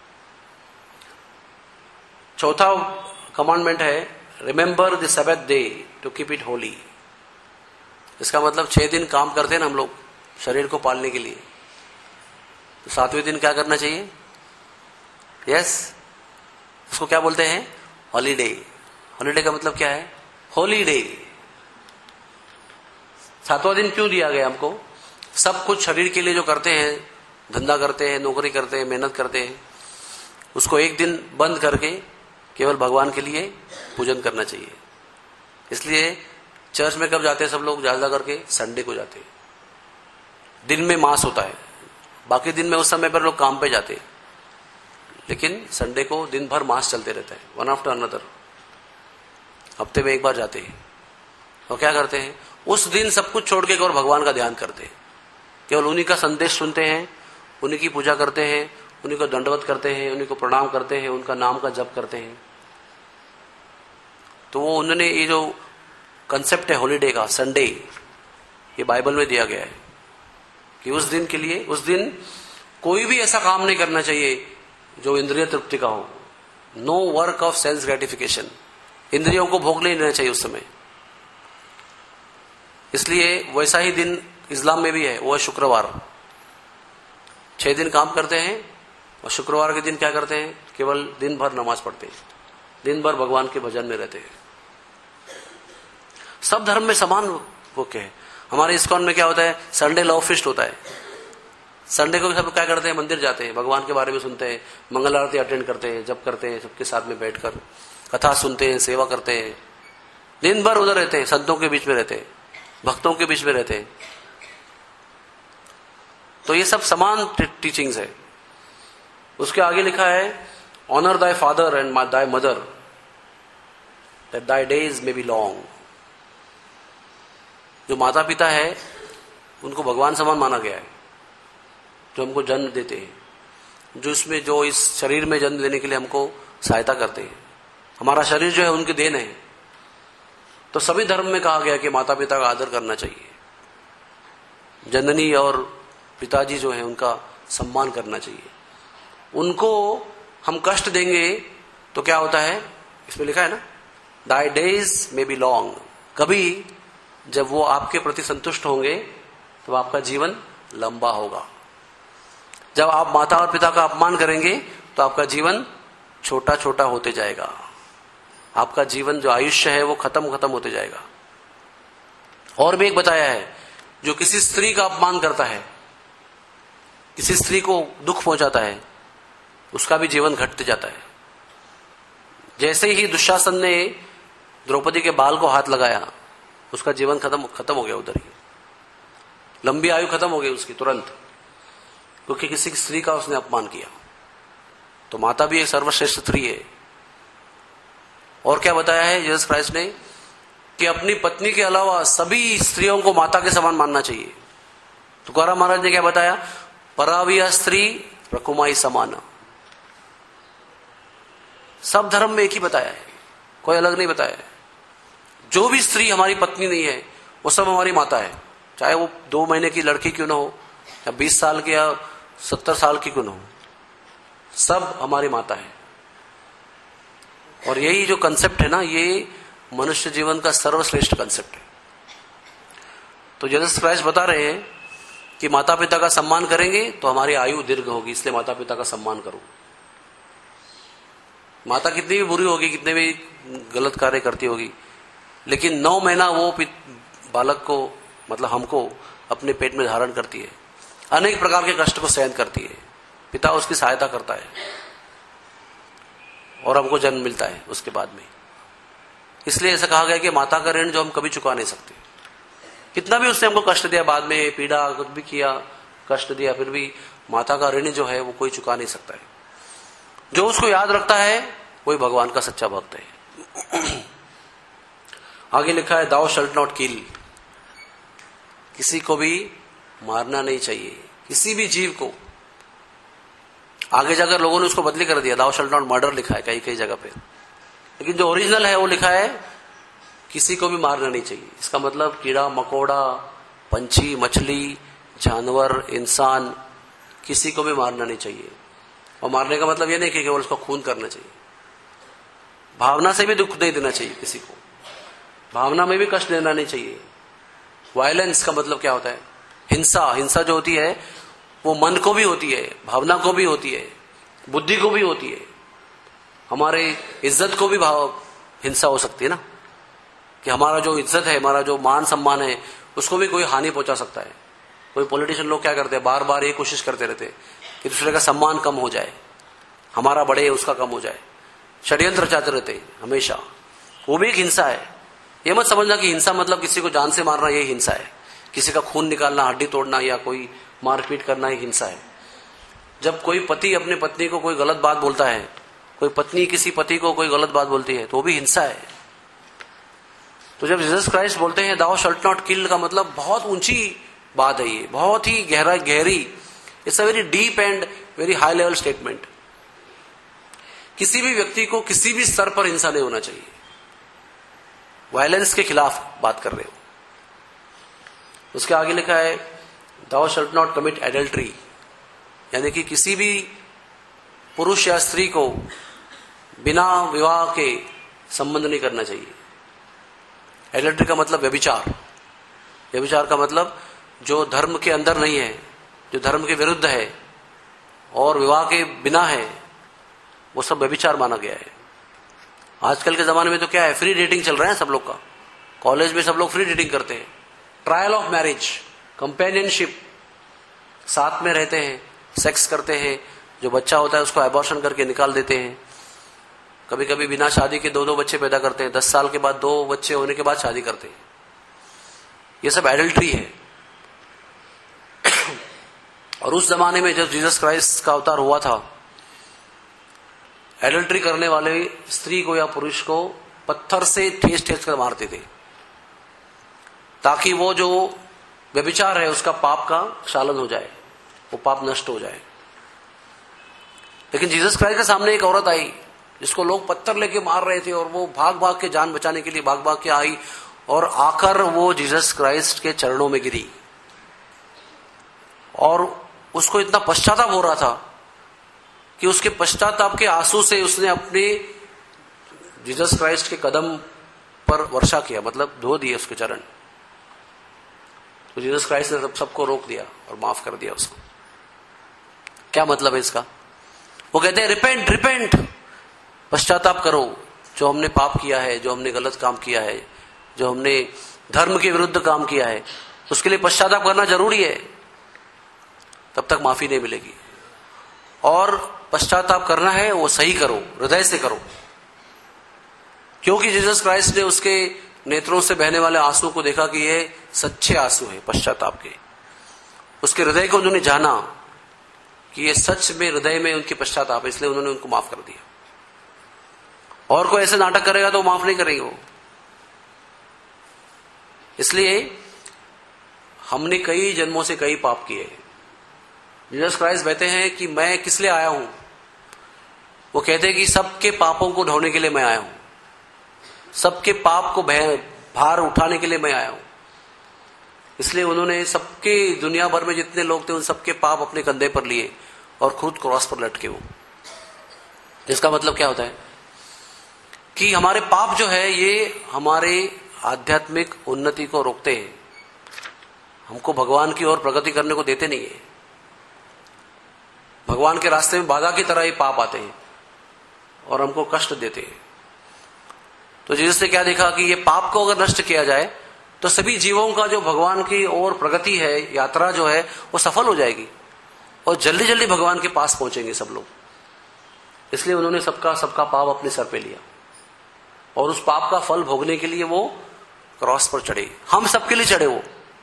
चौथा कमांडमेंट है, remember the sabbath day to keep it holy. इसका मतलब छह दिन काम करते हैं ना हम लोग शरीर को पालने के लिए, तो सातवें दिन क्या करना चाहिए? यस, उसको क्या बोलते हैं? हॉलीडे। हॉलीडे का मतलब क्या है? Holy day. सातवां दिन क्यों दिया गया हमको? सब कुछ शरीर के लिए जो करते हैं, धंधा करते हैं, नौकरी करते हैं, मेहनत करते हैं, उसको एक दिन बंद करके केवल भगवान के लिए पूजन करना चाहिए। इसलिए चर्च में कब जाते हैं सब लोग? ज्यादा करके संडे को जाते हैं। दिन में मास होता है, बाकी दिन में उस समय पर लोग काम पे जाते हैं, लेकिन संडे को दिन भर मास चलते रहता है, वन आफ्टर अनदर। हफ्ते में एक बार जाते हैं और क्या करते हैं? उस दिन सब कुछ छोड़ के और भगवान का ध्यान करते हैं, केवल उन्हीं का संदेश सुनते हैं, उन्हीं की पूजा करते हैं, उन्हीं को दंडवत करते हैं, उन्हीं को प्रणाम करते हैं, उनका नाम का जप करते हैं। तो वो उन्होंने ये जो कंसेप्ट है हॉलीडे का, संडे, ये बाइबल में दिया गया है कि उस दिन के लिए, उस दिन कोई भी ऐसा काम नहीं करना चाहिए जो इंद्रिय तृप्ति का हो। No work of sense gratification, इंद्रियों को भोग नहीं लेना चाहिए उस समय। इसलिए वैसा ही दिन इस्लाम में भी है, वो है शुक्रवार। छह दिन काम करते हैं और शुक्रवार के दिन क्या करते हैं? केवल दिन भर नमाज पढ़ते हैं, दिन भर भगवान के भजन में रहते हैं। सब धर्म में समान वो क्या है। हमारे इस्कॉन में क्या होता है? संडे लव फिस्ट होता है। संडे को सब क्या करते हैं? मंदिर जाते हैं, भगवान के बारे में सुनते हैं, मंगल आरती अटेंड करते हैं, जप करते हैं, सबके साथ में बैठकर कथा सुनते हैं, सेवा करते हैं, दिन भर उधर रहते हैं, संतों के बीच में रहते हैं, भक्तों के बीच में रहते हैं। तो ये सब समान टीचिंग्स है। उसके आगे लिखा है, honour thy father and thy mother that thy days may be long. जो माता पिता है उनको भगवान समान माना गया है, जो हमको जन्म देते हैं, जो इसमें जो इस शरीर में जन्म लेने के लिए हमको सहायता करते हैं। हमारा शरीर जो है उनकी देन है। तो सभी धर्म में कहा गया कि माता पिता का आदर करना चाहिए, जननी और पिताजी जो है उनका सम्मान करना चाहिए। उनको हम कष्ट देंगे तो क्या होता है? इसमें लिखा है ना, thy days may be long. कभी जब वो आपके प्रति संतुष्ट होंगे तो आपका जीवन लंबा होगा। जब आप माता और पिता का अपमान करेंगे तो आपका जीवन छोटा छोटा होते जाएगा। आपका जीवन जो आयुष्य है वो खत्म खत्म होते जाएगा। और भी एक बताया है, जो किसी स्त्री का अपमान करता है, किसी स्त्री को दुख पहुंचाता है, उसका भी जीवन घटते जाता है। जैसे ही दुशासन ने द्रौपदी के बाल को हाथ लगाया, उसका जीवन खत्म खत्म हो गया, उधर ही लंबी आयु खत्म हो गई उसकी तुरंत, क्योंकि किसी स्त्री का उसने अपमान किया। तो माता भी एक सर्वश्रेष्ठ स्त्री है। और क्या बताया है जीसस क्राइस्ट ने कि अपनी पत्नी के अलावा सभी स्त्रियों को माता के समान मानना चाहिए। तुकाराम महाराज ने क्या बताया? पराविया स्त्री रकुमाई समान। सब धर्म में एक ही बताया है, कोई अलग नहीं बताया है। जो भी स्त्री हमारी पत्नी नहीं है वो सब हमारी माता है, चाहे वो दो महीने की लड़की क्यों ना हो, या बीस साल की या सत्तर साल की क्यों ना हो, सब हमारी माता है। और यही जो कंसेप्ट है ना, ये मनुष्य जीवन का सर्वश्रेष्ठ कंसेप्ट है। तो जीसस क्राइस्ट बता रहे हैं कि माता पिता का सम्मान करेंगे तो हमारी आयु दीर्घ होगी, इसलिए माता पिता का सम्मान करो। माता कितनी भी बुरी होगी, कितने भी गलत कार्य करती होगी, लेकिन नौ महीना वो बालक को, मतलब हमको, अपने पेट में धारण करती है, अनेक प्रकार के कष्ट को सहन करती है, पिता उसकी सहायता करता है और हमको जन्म मिलता है उसके बाद में। इसलिए ऐसा कहा गया कि माता का ऋण जो हम कभी चुका नहीं सकते। कितना भी उसने हमको कष्ट दिया, बाद में पीड़ा कुछ भी किया, कष्ट दिया, फिर भी माता का ऋण जो है वो कोई चुका नहीं सकता है। जो उसको याद रखता है वही भगवान का सच्चा भक्त है। आगे लिखा है, दाउ शल्ट नॉट किल। किसी को भी मारना नहीं चाहिए, किसी भी जीव को। आगे जाकर लोगों ने उसको बदली कर दिया, दाउ शल्ट नॉट मर्डर लिखा है कई कई जगह पे, लेकिन जो ओरिजिनल है वो लिखा है किसी को भी मारना नहीं चाहिए। इसका मतलब कीड़ा मकोड़ा, पंछी, मछली, जानवर, इंसान, किसी को भी मारना नहीं चाहिए। और मारने का मतलब ये नहीं कि केवल उसको खून करना चाहिए, भावना से भी दुख नहीं देना चाहिए किसी को, भावना में भी कष्ट देना नहीं चाहिए। वायलेंस का मतलब क्या होता है? हिंसा। हिंसा जो होती है वो मन को भी होती है, भावना को भी होती है, बुद्धि को भी होती है, हमारे इज्जत को भी भाव हिंसा हो सकती है ना, कि हमारा जो इज्जत है, हमारा जो मान सम्मान है, उसको भी कोई हानि पहुंचा सकता है। कोई पॉलिटिशियन लोग क्या करते हैं, बार बार ये कोशिश करते रहते हैं कि दूसरे का सम्मान कम हो जाए, हमारा बढ़े उसका कम हो जाए, षड्यंत्र रचाते रहते हैं हमेशा। वो भी एक हिंसा है। ये मत समझना कि हिंसा मतलब किसी को जान से मारना, ये हिंसा है। किसी का खून निकालना, हड्डी तोड़ना या कोई मारपीट करना एक हिंसा है। जब कोई पति अपने पत्नी को कोई गलत बात बोलता है, कोई पत्नी किसी पति को कोई गलत बात बोलती है, तो वो भी हिंसा है। तो जब जीसस क्राइस्ट बोलते हैं दाउ शल्ट नॉट किल, का मतलब बहुत ऊंची बात है, ये बहुत ही गहरा गहरी, it's a very deep and very high level statement. किसी भी व्यक्ति को किसी भी स्तर पर हिंसा नहीं होना चाहिए। वायलेंस के खिलाफ बात कर रहे हो। उसके आगे लिखा है thou shalt not commit adultery, यानी कि किसी भी पुरुष या स्त्री को बिना विवाह के संबंध नहीं करना चाहिए। एडल्ट्री का मतलब व्यभिचार। व्यभिचार का मतलब जो धर्म के अंदर नहीं है, जो धर्म के विरुद्ध है और विवाह के बिना है, वो सब व्यभिचार माना गया है। आजकल के जमाने में तो क्या है, फ्री डेटिंग चल रहा है सब लोग का। कॉलेज में सब लोग फ्री डेटिंग करते हैं, ट्रायल ऑफ मैरिज, कंपेनियनशिप, साथ में रहते हैं, सेक्स करते हैं, जो बच्चा होता है उसको एबॉर्शन करके निकाल देते हैं। कभी कभी बिना शादी के दो दो बच्चे पैदा करते हैं, दस साल के बाद दो बच्चे होने के बाद शादी करते हैं। ये सब एडल्ट्री है। और उस जमाने में जब जीसस क्राइस्ट का अवतार हुआ था, एडल्ट्री करने वाले स्त्री को या पुरुष को पत्थर से ठेस ठेस कर मारते थे, ताकि वो जो व्यभिचार है उसका पाप का क्षालन हो जाए, वो पाप नष्ट हो जाए। लेकिन जीसस क्राइस्ट के सामने एक औरत आई जिसको लोग पत्थर लेके मार रहे थे, और वो भाग भाग के जान बचाने के लिए भाग भाग के आई, और आकर वो जीसस क्राइस्ट के चरणों में गिरी। और उसको इतना पश्चाताप हो रहा था कि उसके पश्चाताप के आंसू से उसने अपने जीसस क्राइस्ट के कदम पर वर्षा किया, मतलब धो दिए उसके चरण। तो जीसस क्राइस्ट ने सब सबको रोक दिया और माफ कर दिया उसको। क्या मतलब है इसका? वो कहते हैं रिपेंट रिपेंट, पश्चाताप करो। जो हमने पाप किया है, जो हमने गलत काम किया है, जो हमने धर्म के विरुद्ध काम किया है, उसके लिए पश्चाताप करना जरूरी है, तब तक माफी नहीं मिलेगी। और पश्चाताप करना है वो सही करो, हृदय से करो, क्योंकि जीसस क्राइस्ट ने उसके नेत्रों से बहने वाले आंसू को देखा कि ये सच्चे आंसू है पश्चाताप के। उसके हृदय को उन्होंने जाना कि ये सच में हृदय में उनकी पश्चाताप है, इसलिए उन्होंने उनको माफ कर दिया। और कोई ऐसे नाटक करेगा तो माफ नहीं करेंगे वो। इसलिए हमने कई जन्मों से कई पाप किए। जीसस क्राइस्ट कहते हैं कि मैं किस लिए आया हूं? वो कहते हैं कि सबके पापों को ढोने के लिए मैं आया हूं, सबके पाप को भार उठाने के लिए मैं आया हूं। इसलिए उन्होंने सबके दुनिया भर में जितने लोग थे उन सबके पाप अपने कंधे पर लिए और खुद क्रॉस पर लटके वो। इसका मतलब क्या होता है कि हमारे पाप जो है ये हमारे आध्यात्मिक उन्नति को रोकते हैं, हमको भगवान की ओर प्रगति करने को देते नहीं है। भगवान के रास्ते में बाधा की तरह ही पाप आते हैं और हमको कष्ट देते हैं। तो जीसस ने क्या देखा कि ये पाप को अगर नष्ट किया जाए तो सभी जीवों का जो भगवान की ओर प्रगति है, यात्रा जो है, वो सफल हो जाएगी और जल्दी जल्दी भगवान के पास पहुंचेंगे सब लोग। इसलिए उन्होंने सबका सबका पाप अपने सर पे लिया और उस पाप का फल भोगने के लिए वो क्रॉस पर चढ़े। हम सबके लिए चढ़े वो।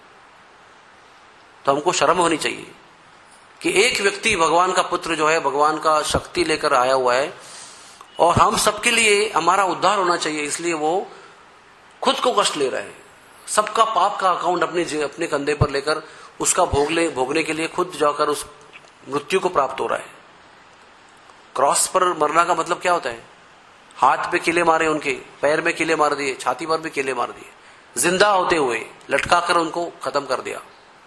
तो हमको शर्म होनी चाहिए कि एक व्यक्ति भगवान का पुत्र जो है, भगवान का शक्ति लेकर आया हुआ है और हम सबके लिए हमारा उद्धार होना चाहिए, इसलिए वो खुद को कष्ट ले रहे हैं। सबका पाप का अकाउंट अपने अपने कंधे पर लेकर उसका भोग ले भोगने के लिए खुद जाकर उस मृत्यु को प्राप्त हो रहा है। क्रॉस पर मरना का मतलब क्या होता है? हाथ पे किले मारे, उनके पैर में किले मार दिए, छाती पर भी किले मार दिए, जिंदा होते हुए लटकाकर उनको खत्म कर दिया।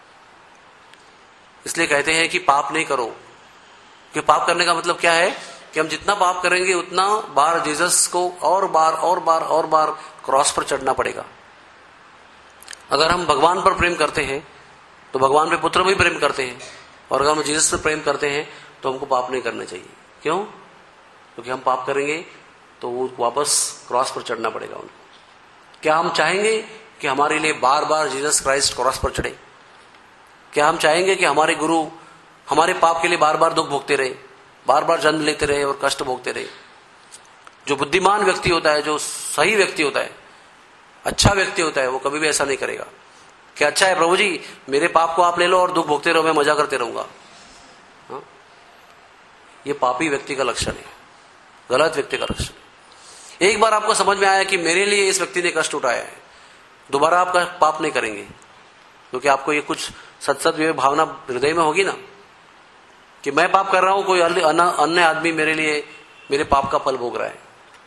इसलिए कहते हैं कि पाप नहीं करो। कि पाप करने का मतलब क्या है कि हम जितना पाप करेंगे उतना बार जीसस को और बार और बार और बार क्रॉस पर चढ़ना पड़ेगा। अगर हम भगवान पर प्रेम करते हैं तो भगवान पे पुत्र भी प्रेम करते हैं, और अगर हम जीसस पर प्रेम करते हैं तो हमको पाप नहीं करना चाहिए। क्यों? क्योंकि हम पाप करेंगे तो वो वापस क्रॉस पर चढ़ना पड़ेगा उनको। क्या हम चाहेंगे कि हमारे लिए बार बार जीसस क्राइस्ट क्रॉस पर चढ़े? क्या हम चाहेंगे कि हमारे गुरु हमारे पाप के लिए बार बार दुख भोगते रहे, बार बार जन्म लेते रहे और कष्ट भोगते रहे? जो बुद्धिमान व्यक्ति होता है, जो सही व्यक्ति होता है, अच्छा व्यक्ति होता है, वो कभी भी ऐसा नहीं करेगा कि अच्छा है प्रभु जी, मेरे पाप को आप ले लो और दुख भोगते रहो, मैं मजा करते रहूंगा। हाँ? ये पापी व्यक्ति का लक्षण है, गलत व्यक्ति का लक्षण है। एक बार आपको समझ में आया कि मेरे लिए इस व्यक्ति ने कष्ट उठाया है, दोबारा आपका पाप नहीं करेंगे, क्योंकि आपको ये कुछ सत्सत भावना हृदय में होगी ना कि मैं पाप कर रहा हूं, कोई अन्य आदमी मेरे लिए मेरे पाप का फल भोग रहा है।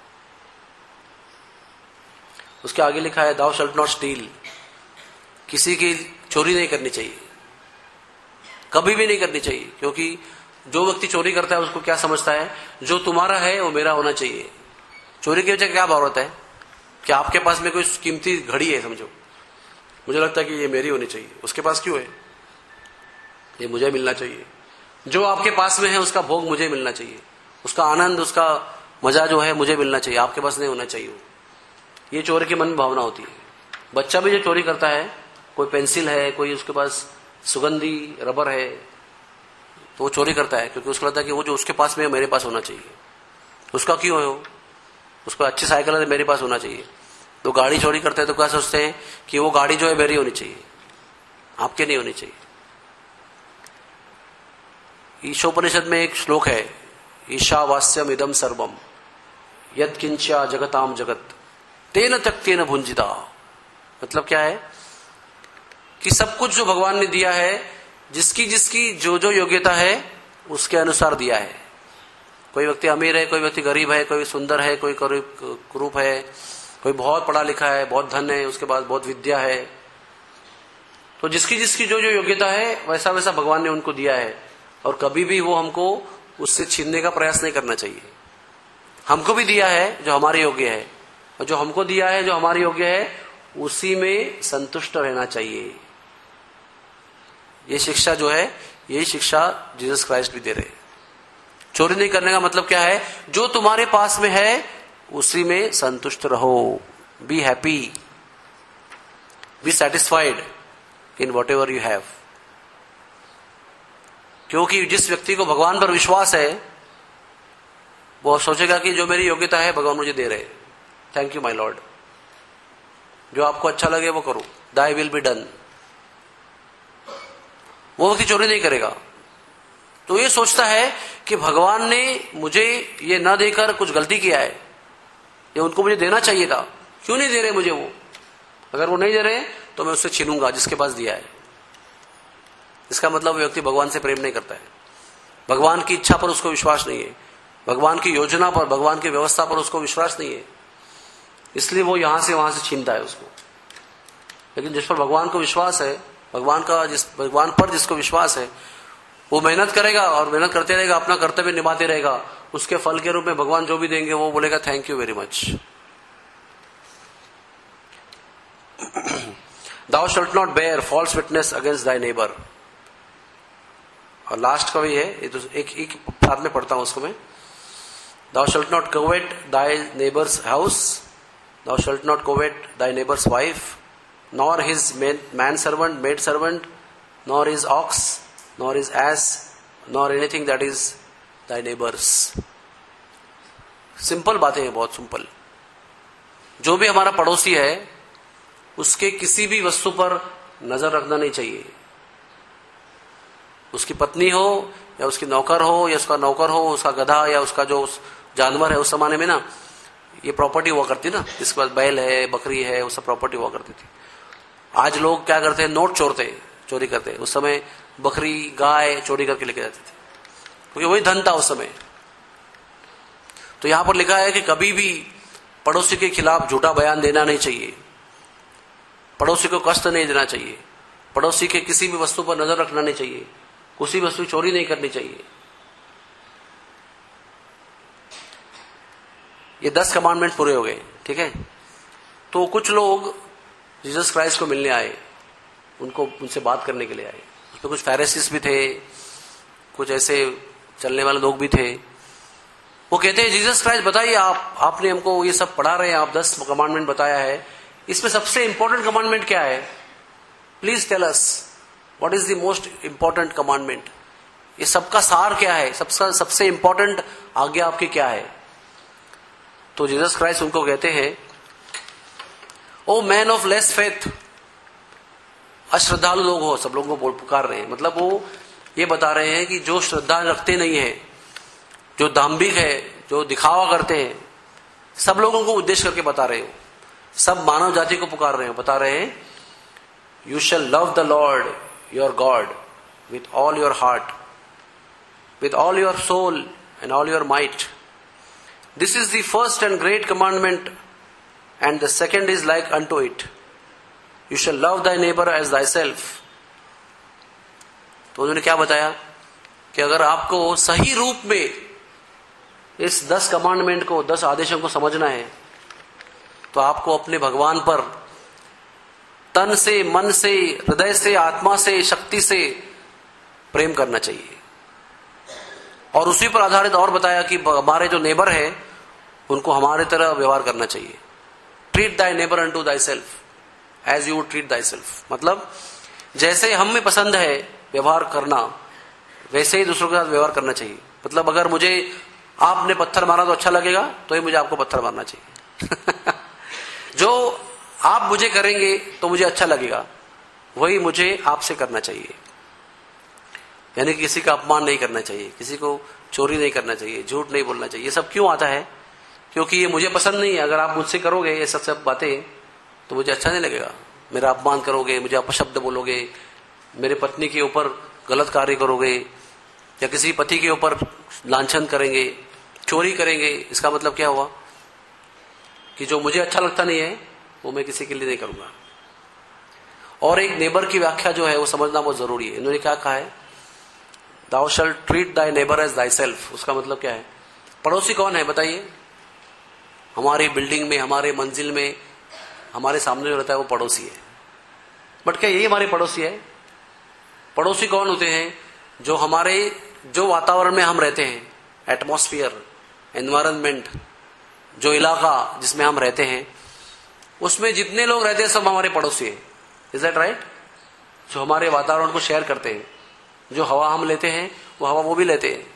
उसके आगे लिखा है दाउ शल्ट नॉट स्टील, किसी की चोरी नहीं करनी चाहिए, कभी भी नहीं करनी चाहिए, क्योंकि जो व्यक्ति चोरी करता है उसको क्या समझता है, जो तुम्हारा है वो मेरा होना चाहिए। चोरी की वजह क्या जरूरत है कि आपके पास में कोई कीमती घड़ी है, समझो, मुझे लगता है कि ये मेरी होनी चाहिए, उसके पास क्यों है, ये मुझे मिलना चाहिए। जो आपके पास में है उसका भोग मुझे मिलना चाहिए, उसका आनंद, उसका मजा जो है मुझे मिलना चाहिए, आपके पास नहीं होना चाहिए। ये चोर की मन में भावना होती है। बच्चा भी जो चोरी करता है, कोई पेंसिल है, कोई उसके पास सुगंधी रबर है, तो वो चोरी करता है क्योंकि उसको लगता है कि वो जो उसके पास में है मेरे पास होना चाहिए। उसका क्यों है, उसको अच्छी साइकिल है मेरे पास होना चाहिए। तो गाड़ी चोरी करते हैं तो क्या सोचते हैं कि वो गाड़ी जो है मेरी होनी चाहिए, आपके नहीं होनी चाहिए। ईशोपनिषद में एक श्लोक है, ईशावास्यम इदम सर्वम यद किंचा जगताम जगत तेन त्यक्तेन भुंजिता। मतलब क्या है कि सब कुछ जो भगवान ने दिया है, जिसकी जिसकी जो जो योग्यता है उसके अनुसार दिया है। कोई व्यक्ति अमीर है, कोई व्यक्ति गरीब है, कोई सुंदर है, कोई कुरूप है, कोई बहुत पढ़ा लिखा है, बहुत धन है, उसके बाद बहुत विद्या है। तो जिसकी जिसकी जो जो योग्यता है वैसा वैसा भगवान ने उनको दिया है, और कभी भी वो हमको उससे छीनने का प्रयास नहीं करना चाहिए। हमको भी दिया है जो हमारे योग्य है, और जो हमको दिया है जो हमारे योग्य है उसी में संतुष्ट रहना चाहिए। ये शिक्षा जो है, यही शिक्षा जीसस क्राइस्ट भी दे रहे हैं। चोरी नहीं करने का मतलब क्या है, जो तुम्हारे पास में है उसी में संतुष्ट रहो, be happy, be satisfied in whatever you have. क्योंकि जिस व्यक्ति को भगवान पर विश्वास है वो सोचेगा कि जो मेरी योग्यता है भगवान मुझे दे रहे, थैंक यू माय लॉर्ड, जो आपको अच्छा लगे वो करो, दाई विल बी डन। वो व्यक्ति चोरी नहीं करेगा। तो ये सोचता है कि भगवान ने मुझे ये न देकर कुछ गलती किया है, ये उनको मुझे देना चाहिए था, क्यों नहीं दे रहे मुझे वो? अगर वो नहीं दे रहे तो मैं उससे छीनूंगा जिसके पास दिया है। इसका मतलब वो व्यक्ति भगवान से प्रेम नहीं करता है, भगवान की इच्छा पर उसको विश्वास नहीं है, भगवान की योजना पर, भगवान की व्यवस्था पर उसको विश्वास नहीं है, इसलिए वो यहां से वहां से छीनता है उसको। लेकिन जिस पर भगवान को विश्वास है, भगवान का जिस भगवान पर जिसको विश्वास है, वो मेहनत करेगा और मेहनत करते रहेगा, अपना कर्तव्य निभाते रहेगा। उसके फल के रूप में भगवान जो भी देंगे वो बोलेगा thank you very much. Thou shalt not bear false witness against thy neighbor। और लास्ट का भी है, ये तो एक एक साथ में पढ़ता हूं उसको मैं। Thou shalt not covet thy neighbor's house, thou shalt not covet thy neighbor's wife, nor his man servant, maid servant, nor his ox, nor his ass, nor anything that is thy neighbor's। Simple बातें हैं, बहुत simple. जो भी हमारा पड़ोसी है उसके किसी भी वस्तु पर नजर रखना नहीं चाहिए। उसकी पत्नी हो या उसकी नौकर हो या उसका नौकर हो, उसका गधा या उसका जो जानवर है। उस जमाने में ना ये प्रॉपर्टी हुआ करती ना, इसके बाद बैल है, बकरी है, वो सब प्रॉपर्टी हुआ करती थी। आज लोग क्या करते हैं, नोट चोरते हैं, चोरी करते हैं। उस समय बकरी गाय चोरी करके लेके जाते थे, क्योंकि वही धन था उस समय। तो यहां पर लिखा है कि कभी भी पड़ोसी के खिलाफ झूठा बयान देना नहीं चाहिए, पड़ोसी को कष्ट नहीं देना चाहिए, पड़ोसी के किसी भी वस्तु पर नजर रखना नहीं चाहिए, किसी वस्तु की चोरी नहीं करनी चाहिए। ये दस कमांडमेंट पूरे हो गए, ठीक है। तो कुछ लोग जीसस क्राइस्ट को मिलने आए, उनको उनसे बात करने के लिए आए। उसमें कुछ फैरिसीस भी थे, कुछ ऐसे चलने वाले लोग भी थे। वो कहते हैं जीसस क्राइस्ट बताइए, आप आपने हमको ये सब पढ़ा रहे हैं, आप दस कमांडमेंट बताया है, इसमें सबसे इंपॉर्टेंट कमांडमेंट क्या है? Please tell us what is the most important commandment? ये सबका सार क्या है? सबसे सबसे इंपॉर्टेंट आज्ञा आपकी क्या है? तो जीसस क्राइस्ट उनको कहते हैं, O man of less faith, अश्रद्धालु लोग हो, सब लोगों को बोल पुकार रहे हैं। मतलब वो ये बता रहे हैं कि जो श्रद्धा रखते नहीं है, जो दाम्भिक है, जो दिखावा करते हैं, सब लोगों को उद्देश्य करके बता रहे हो, सब मानव जाति को पुकार रहे हो, बता रहे हैं, you shall love the Lord your God with all your heart, with all your soul and all your might. This is the first and great commandment and the second is like unto it, you shall love thy neighbour as thyself. तो उन्होंने क्या बताया कि अगर आपको सही रूप में इस दस कमांडमेंट को, दस आदेशों को समझना है, तो आपको अपने भगवान पर तन से, मन से, हृदय से, आत्मा से, शक्ति से प्रेम करना चाहिए. और उसी पर आधारित और बताया कि हमारे जो नेबर है उनको हमारे तरह व्यवहार करना चाहिए. Treat thy neighbour unto thyself as you treat thyself. मतलब जैसे हमें पसंद है व्यवहार करना, वैसे ही दूसरों के साथ व्यवहार करना चाहिए. मतलब अगर मुझे आपने पत्थर मारा तो अच्छा लगेगा, तो ही मुझे आपको पत्थर मारना चाहिए. जो आप मुझे करेंगे तो मुझे अच्छा लगेगा, वही मुझे आपसे करना चाहिए. यानी कि किसी का अपमान नहीं करना चाहिए, किसी को चोरी नहीं करना चाहिए, झूठ नहीं बोलना चाहिए. ये सब क्यों आता है? क्योंकि ये मुझे पसंद नहीं है. अगर आप मुझसे करोगे ये सब सब बातें तो मुझे अच्छा नहीं लगेगा. मेरा अपमान करोगे, मुझे अपशब्द बोलोगे, मेरे पत्नी के ऊपर गलत कार्य करोगे, या किसी पति के ऊपर लांछन करेंगे, चोरी करेंगे, इसका मतलब क्या हुआ कि जो मुझे अच्छा लगता नहीं है वो मैं किसी के लिए नहीं करूंगा. और एक नेबर की व्याख्या जो है वो समझना बहुत जरूरी है. इन्होंने क्या कहा है? Thou shall treat thy neighbor as thyself. उसका मतलब क्या है? पड़ोसी कौन है बताइए? हमारी बिल्डिंग में, हमारे मंजिल में, हमारे सामने जो रहता है वो पड़ोसी है. बट क्या यही हमारे पड़ोसी है? पड़ोसी कौन होते हैं? जो हमारे, जो वातावरण में हम रहते हैं, एटमॉस्फियर, एनवायरनमेंट, जो इलाका जिसमें हम रहते हैं, उसमें जितने लोग रहते हैं सब हमारे पड़ोसी हैं. Is that right? जो हमारे वातावरण को शेयर करते हैं, जो हवा हम लेते हैं वो हवा वो भी लेते हैं.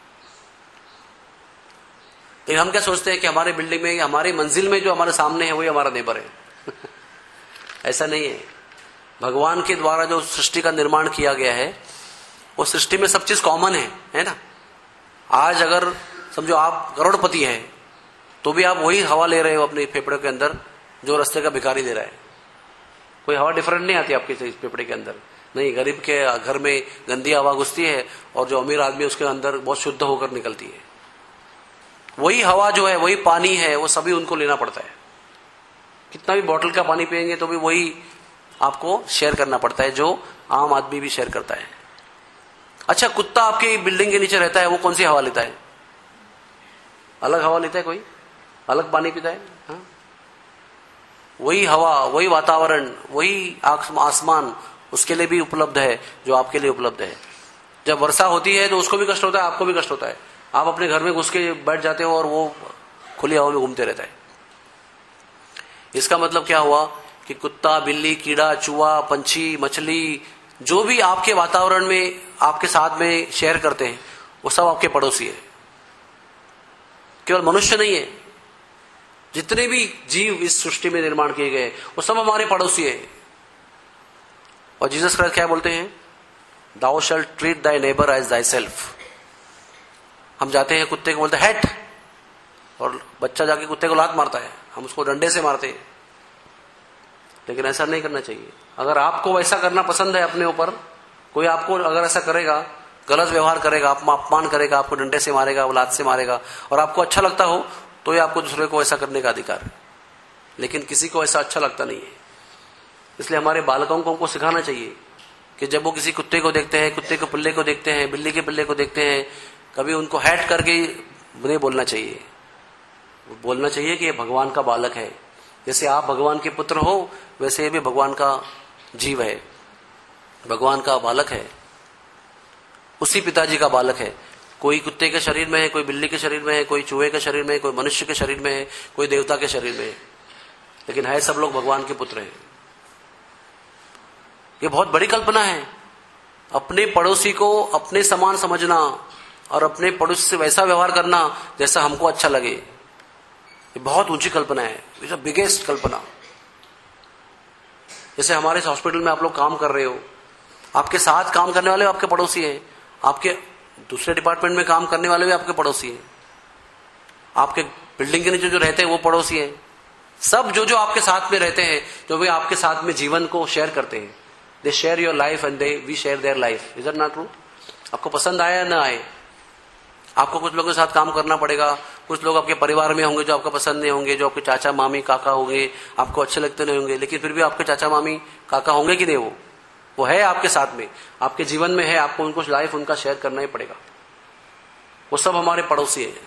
लेकिन हम क्या सोचते हैं कि हमारे बिल्डिंग में, हमारी मंजिल में जो हमारे सामने है वही हमारा नेबर है. ऐसा नहीं है. भगवान के द्वारा जो सृष्टि का निर्माण किया गया है, वो सृष्टि में सब चीज कॉमन है, है ना. आज अगर समझो आप करोड़पति हैं तो भी आप वही हवा ले रहे हो अपने फेफड़े के अंदर जो रास्ते का भिखारी ले रहा है. कोई हवा डिफरेंट नहीं आती आपके फेफड़े के अंदर. नहीं, गरीब के घर में गंदी हवा घुसती है और जो अमीर आदमी उसके अंदर बहुत शुद्ध होकर निकलती है. वही हवा जो है, वही पानी है, वो सभी उनको लेना पड़ता है. कितना भी बोतल का पानी पिएंगे तो भी वही आपको शेयर करना पड़ता है, जो आम आदमी भी शेयर करता है. अच्छा, कुत्ता आपकी बिल्डिंग के नीचे रहता है, वो कौन सी हवा लेता है? अलग हवा लेता है, कोई अलग पानी पीता है. हाँ? वही हवा, वही वातावरण, वही आसमान उसके लिए भी उपलब्ध है जो आपके लिए उपलब्ध है. जब वर्षा होती है तो उसको भी कष्ट होता है, आपको भी कष्ट होता है. आप अपने घर में घुस के बैठ जाते हो और वो खुली हवा में घूमते रहता है. इसका मतलब क्या हुआ कि कुत्ता, बिल्ली, कीड़ा, चूहा, पंछी, मछली, जो भी आपके वातावरण में आपके साथ में शेयर करते हैं वो सब आपके पड़ोसी है. केवल मनुष्य नहीं है, जितने भी जीव इस सृष्टि में निर्माण किए गए वो सब हमारे पड़ोसी है. और जीसस क्राइस्ट क्या बोलते हैं? Thou shalt treat thy neighbor as thyself. हम जाते हैं कुत्ते को बोलते हैं हैट, और बच्चा जाके कुत्ते को लात मारता है, हम उसको डंडे से मारते हैं. लेकिन ऐसा नहीं करना चाहिए. अगर आपको वैसा करना पसंद है अपने ऊपर, कोई आपको अगर ऐसा करेगा, गलत व्यवहार करेगा, अपमान करेगा, आपको डंडे से मारेगा, वो लात से मारेगा, और आपको अच्छा लगता हो तो ही आपको दूसरे को ऐसा करने का अधिकार है. लेकिन किसी को ऐसा अच्छा लगता नहीं है. इसलिए हमारे बालकों को हमको सिखाना चाहिए कि जब वो किसी कुत्ते को देखते हैं, कुत्ते के पिल्ले को देखते हैं, बिल्ली के पिल्ले को देखते हैं, कभी उनको हैट करके नहीं बोलना चाहिए. बोलना चाहिए कि ये भगवान का बालक है. जैसे आप भगवान के पुत्र हो, वैसे ये भी भगवान का जीव है, भगवान का बालक है, उसी पिताजी का बालक है. कोई कुत्ते के शरीर में है, कोई बिल्ली के शरीर में है, कोई चूहे के शरीर में है, कोई मनुष्य के शरीर में है, कोई देवता के शरीर में है. लेकिन है सब लोग भगवान के पुत्र हैं। ये बहुत बड़ी कल्पना है। अपने पड़ोसी को अपने समान समझना और अपने पड़ोसी से वैसा व्यवहार करना जैसा हमको अच्छा लगे, ये बहुत ऊंची कल्पना है। इट्स द बिगेस्ट कल्पना। जैसे हमारे हॉस्पिटल में आप लोग काम कर रहे हो, आपके साथ काम करने वाले आपके पड़ोसी हैं, आपके दूसरे डिपार्टमेंट में काम करने वाले भी आपके पड़ोसी हैं, आपके बिल्डिंग के नीचे जो रहते हैं वो पड़ोसी हैं। सब जो जो आपके साथ में रहते हैं, जो भी आपके साथ में जीवन को शेयर करते हैं, they share your life and they we share their life. Is it not true? आपको पसंद आया या ना आए, आपको कुछ लोगों के साथ काम करना पड़ेगा। कुछ लोग आपके परिवार में होंगे जो आपको पसंद नहीं होंगे, जो आपके चाचा मामी काका होंगे, आपको अच्छे लगते नहीं होंगे, लेकिन फिर भी आपके चाचा मामी काका होंगे कि नहीं, वो वो है आपके साथ में, आपके जीवन में है, आपको उनको लाइफ उनका शेयर करना ही पड़ेगा। वो सब हमारे पड़ोसी हैं।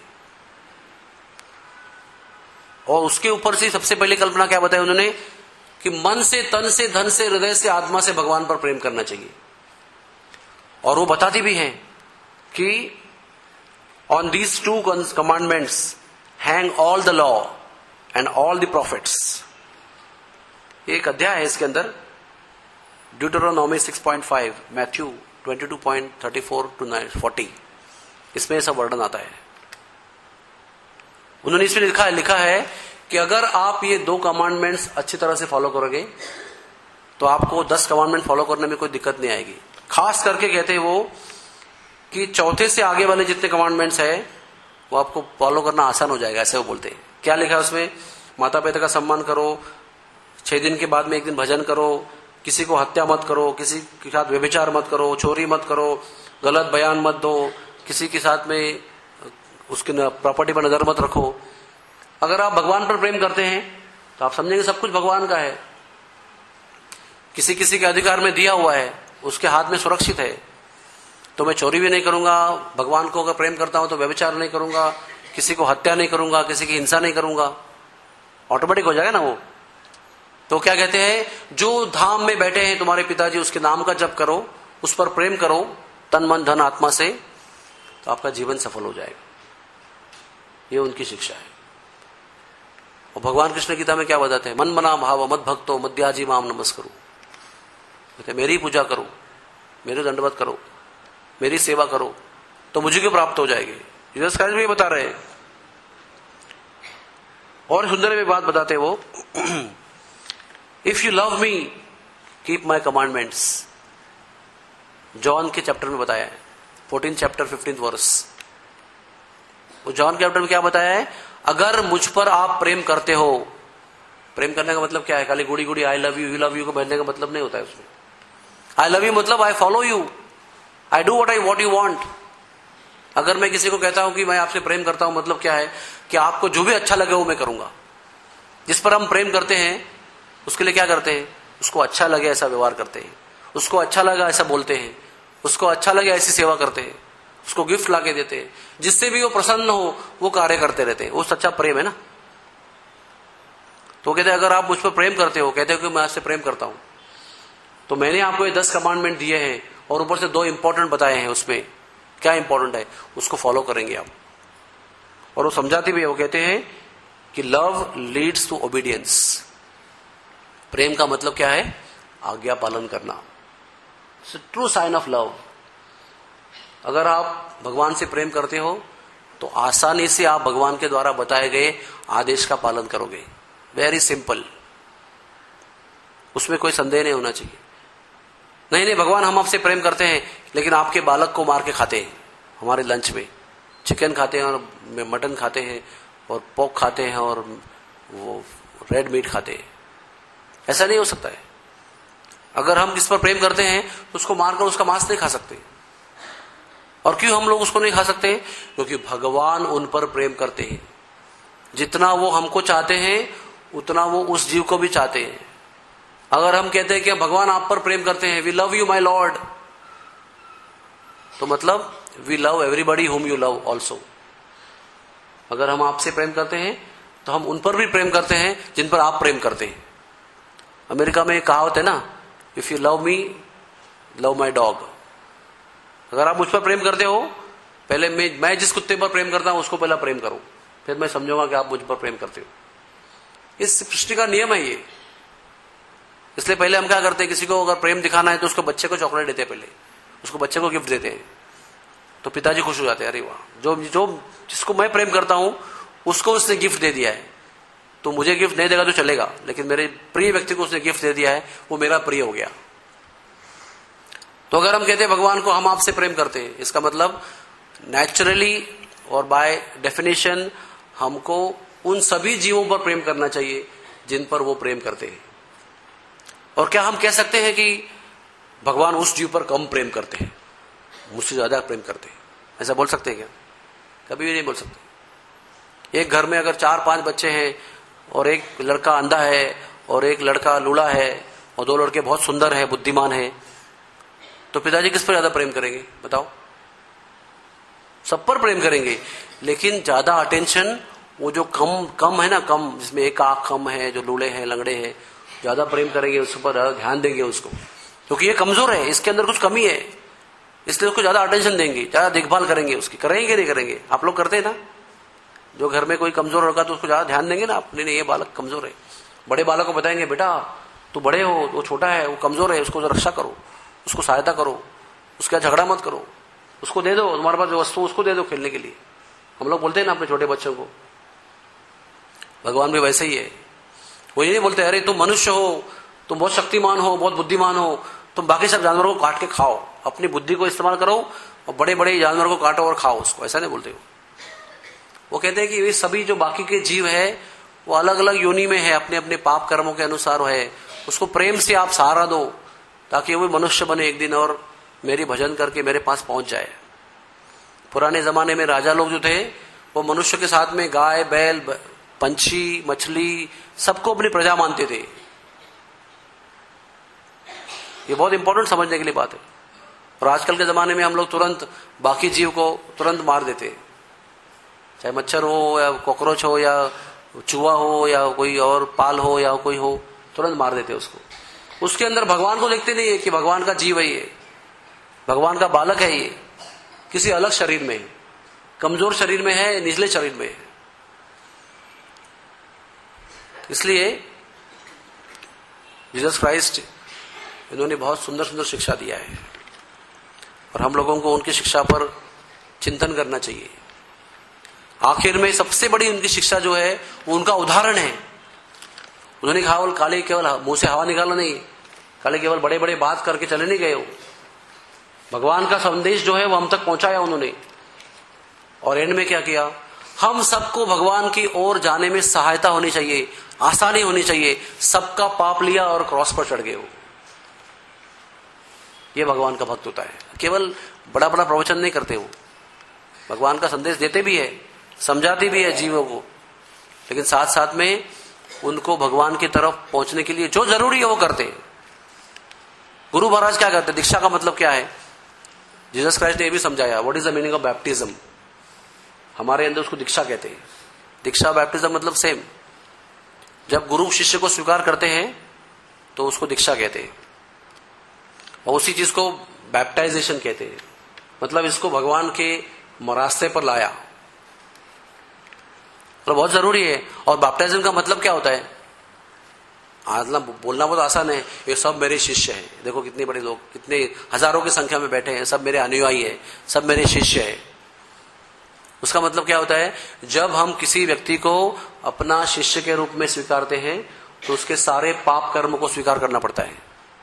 और उसके ऊपर से सबसे पहले कल्पना क्या बताई उन्होंने कि मन से, तन से, धन से, हृदय से, आत्मा से भगवान पर प्रेम करना चाहिए। और वो बताती भी हैं कि on these two commandments hang all the law and all the prophets। एक अध्याय है इसके अंदर, Deuteronomy six point five, Matthew twenty two point thirty four to forty, इसमें सब वर्णन आता है। उन्होंने इसमें लिखा है लिखा है कि अगर आप ये दो कमांडमेंट्स अच्छी तरह से फॉलो करोगे तो आपको दस कमांडमेंट फॉलो करने में कोई दिक्कत नहीं आएगी। खास करके कहते हैं वो कि चौथे से आगे वाले जितने कमांडमेंट्स है वो आपको फॉलो करना आसान हो जाएगा, ऐसे वो बोलते हैं। क्या लिखा है उसमें? माता पिता का सम्मान करो, छह दिन के बाद में एक दिन भजन करो, किसी को हत्या मत करो, किसी के साथ व्यभिचार मत करो, चोरी मत करो, गलत बयान मत दो, किसी के साथ में उसके प्रॉपर्टी पर नजर मत रखो। अगर आप भगवान पर प्रेम करते हैं तो आप समझेंगे सब कुछ भगवान का है, किसी किसी के अधिकार में दिया हुआ है, उसके हाथ में सुरक्षित है। तो मैं चोरी भी नहीं करूंगा, भगवान को अगर प्रेम करता हूं तो व्यभिचार नहीं करूंगा, किसी को हत्या नहीं करूंगा, किसी की हिंसा नहीं करूंगा, ऑटोमेटिक हो जाएगा ना वो। तो क्या कहते हैं, जो धाम में बैठे हैं तुम्हारे पिताजी, उसके नाम का जप करो, उस पर प्रेम करो तन मन धन आत्मा से, तो आपका जीवन सफल हो जाएगा। ये उनकी शिक्षा है। और भगवान कृष्ण गीता में क्या बताते हैं? मन मना भाव मत भक्तो मध्याजी माम नमस्करो। कहते मेरी पूजा करो, मेरे दंडवत करो, मेरी सेवा करो तो मुझे क्यों प्राप्त हो जाएगी। जीसस क्राइस्ट भी बता रहे हैं। और सुंदर में बात बताते वो, if you love me keep my commandments. John के चैप्टर में बताया है, फोर्टीन चैप्टर फिफ्टीन वर्स। वो जॉन के चैप्टर में क्या बताया है? अगर मुझ पर आप प्रेम करते हो, प्रेम करने का मतलब क्या है? खाली goody goody I love you you love you को भेजने का मतलब नहीं होता है उसमें। आई लव यू मतलब I follow you, I do what I what you want. अगर मैं किसी को कहता हूं कि मैं आपसे प्रेम करता हूं, मतलब क्या है कि आपको जो भी अच्छा लगे वो मैं करूंगा। जिस पर हम प्रेम करते हैं उसके लिए क्या करते हैं? उसको अच्छा लगे ऐसा व्यवहार करते हैं, उसको अच्छा लगा ऐसा बोलते हैं, उसको अच्छा लगे ऐसी सेवा करते हैं, उसको गिफ्ट लाके देते हैं, जिससे भी वो प्रसन्न हो वो कार्य करते रहते हैं। वो सच्चा प्रेम है ना। तो कहते हैं अगर आप मुझ पर प्रेम करते हो, कहते हो कि मैं आपसे प्रेम करता हूं, तो मैंने आपको ये दस कमांडमेंट दिए हैं और ऊपर से दो इंपॉर्टेंट बताए हैं। उसमें क्या इंपॉर्टेंट है उसको फॉलो करेंगे आप। और वो समझाते भी है, वो कहते हैं कि लव लीड्स टू ओबीडियंस। प्रेम का मतलब क्या है? आज्ञा पालन करना। It's true sign of love. अगर आप भगवान से प्रेम करते हो तो आसानी से आप भगवान के द्वारा बताए गए आदेश का पालन करोगे। वेरी सिंपल, उसमें कोई संदेह नहीं होना चाहिए। नहीं नहीं भगवान हम आपसे प्रेम करते हैं लेकिन आपके बालक को मार के खाते हैं, हमारे लंच में चिकन खाते हैं और मटन खाते हैं और पोक खाते हैं और वो रेड मीट खाते हैं, ऐसा नहीं हो सकता है। अगर हम किस पर प्रेम करते हैं तो उसको मारकर उसका मांस नहीं खा सकते। और क्यों हम लोग उसको नहीं खा सकते? क्योंकि भगवान उन पर प्रेम करते हैं। जितना वो हमको चाहते हैं उतना वो उस जीव को भी चाहते हैं। अगर हम कहते हैं कि भगवान आप पर प्रेम करते हैं, we love you my Lord, तो मतलब we love everybody whom you love also. अगर हम आपसे प्रेम करते हैं तो हम उन पर भी प्रेम करते हैं जिन पर आप प्रेम करते हैं। अमेरिका में एक कहावत है ना, if you love me love my dog. अगर आप मुझ पर प्रेम करते हो, पहले मैं मैं जिस कुत्ते पर प्रेम करता हूं उसको पहला प्रेम करो, फिर मैं समझूंगा कि आप मुझ पर प्रेम करते हो। इस सृष्टि का नियम है ये। इसलिए पहले हम क्या करते हैं, किसी को अगर प्रेम दिखाना है तो उसको बच्चे को चॉकलेट देते हैं, पहले उसको बच्चे को गिफ्ट देते हैं, तो पिताजी खुश हो जाते हैं, अरे वाह, जो जो जिसको मैं प्रेम करता हूं उसको उसने गिफ्ट दे दिया है, तो मुझे गिफ्ट नहीं देगा तो चलेगा, लेकिन मेरे प्रिय व्यक्ति को उसने गिफ्ट दे दिया है, वो मेरा प्रिय हो गया। तो अगर हम कहते हैं भगवान को हम आपसे प्रेम करते हैं, इसका मतलब नेचुरली और बाय डेफिनेशन हमको उन सभी जीवों पर प्रेम करना चाहिए जिन पर वो प्रेम करते हैं। और क्या हम कह सकते हैं कि भगवान उस जीव पर कम प्रेम करते हैं, मुझसे ज्यादा प्रेम करते हैं, ऐसा बोल सकते हैं क्या? कभी भी नहीं बोल सकते। एक घर में अगर चार पांच बच्चे हैं और एक लड़का अंधा है और एक लड़का लूला है और दो लड़के बहुत सुंदर है, बुद्धिमान है, तो पिताजी किस पर ज्यादा प्रेम करेंगे बताओ? सब पर प्रेम करेंगे, लेकिन ज्यादा अटेंशन वो जो कम कम है ना, कम जिसमें एक आंख कम है, जो लूले हैं लंगड़े हैं, ज्यादा प्रेम करेंगे, उस पर ध्यान देंगे उसको, क्योंकि ये कमजोर है, इसके अंदर कुछ कमी है, इसलिए उसको ज्यादा अटेंशन देंगे, ज्यादा देखभाल करेंगे उसकी। करेंगे नहीं करेंगे? आप लोग करते हैं ना, जो घर में कोई कमजोर होगा तो उसको ज्यादा ध्यान देंगे ना आप, नहीं नहीं ये बालक कमजोर है। बड़े बालक को बताएंगे, बेटा तू बड़े हो, वो छोटा है, वो कमजोर है, उसको रक्षा करो, उसको सहायता करो, उसका झगड़ा मत करो, उसको दे दो, तुम्हारे पास जो वस्तु उसको दे दो खेलने के लिए। हम लोग बोलते हैं ना अपने छोटे बच्चों को। भगवान भी वैसे ही है, वो ये नहीं बोलते अरे तुम मनुष्य हो, तुम बहुत शक्तिमान हो, बहुत बुद्धिमान हो, तुम बाकी सब जानवरों को काट के खाओ, अपनी बुद्धि को इस्तेमाल करो और बड़े बड़े जानवरों को काटो और खाओ उसको, ऐसा नहीं बोलते हो। वो कहते हैं कि ये सभी जो बाकी के जीव है वो अलग अलग योनि में है, अपने अपने पाप कर्मों के अनुसार है, उसको प्रेम से आप सहारा दो ताकि वो मनुष्य बने एक दिन और मेरी भजन करके मेरे पास पहुंच जाए। पुराने जमाने में राजा लोग जो थे वो मनुष्य के साथ में गाय बैल पंछी मछली सबको अपनी प्रजा मानते थे। ये बहुत इंपॉर्टेंट समझने के लिए बात है। और आजकल के जमाने में हम लोग तुरंत बाकी जीव को तुरंत मार देते हैं, चाहे मच्छर हो या कॉकरोच हो या चूहा हो या कोई और पाल हो या कोई हो, तुरंत मार देते हैं उसको। उसके अंदर भगवान को देखते नहीं है कि भगवान का जीव है ये, भगवान का बालक है ये, किसी अलग शरीर में है, कमजोर शरीर में है, निचले शरीर में है। इसलिए जीसस क्राइस्ट इन्होंने बहुत सुंदर सुंदर शिक्षा दिया है और हम लोगों को उनकी शिक्षा पर चिंतन करना चाहिए। आखिर में सबसे बड़ी उनकी शिक्षा जो है वो उनका उदाहरण है। उन्होंने केवल काले केवल मुंह से हवा निकाला नहीं, काले केवल बड़े बड़े बात करके चले नहीं गए हो, भगवान का संदेश जो है वो हम तक पहुंचाया उन्होंने। और एंड में क्या किया, हम सबको भगवान की ओर जाने में सहायता होनी चाहिए, आसानी होनी चाहिए। सबका पाप लिया और क्रॉस पर चढ़ गए हो। ये भगवान का भक्त होता है। केवल बड़ा बड़ा प्रवचन नहीं करते हो, भगवान का संदेश देते भी है, समझाते भी है जीवों को, लेकिन साथ साथ में उनको भगवान की तरफ पहुंचने के लिए जो जरूरी है वो करते हैं। गुरु महाराज क्या करते हैं, दीक्षा का मतलब क्या है, जीसस क्राइस्ट ने यह भी समझाया, what is the meaning of baptism. हमारे अंदर उसको दीक्षा कहते हैं। दीक्षा बैप्टिज्म मतलब सेम। जब गुरु शिष्य को स्वीकार करते हैं तो उसको दीक्षा कहते हैं, और उसी चीज को बैप्टाइजेशन कहते हैं। मतलब इसको भगवान के रास्ते पर लाया, तो बहुत जरूरी है। और बैप्टाइजेशन का मतलब क्या होता है, आज बोलना बहुत आसान है, ये सब मेरे शिष्य हैं। देखो कितने बड़े लोग, कितने हजारों की संख्या में बैठे हैं, सब मेरे अनुयायी है, सब मेरे शिष्य है। उसका मतलब क्या होता है, जब हम किसी व्यक्ति को अपना शिष्य के रूप में स्वीकारते हैं तो उसके सारे पाप कर्म को स्वीकार करना पड़ता है।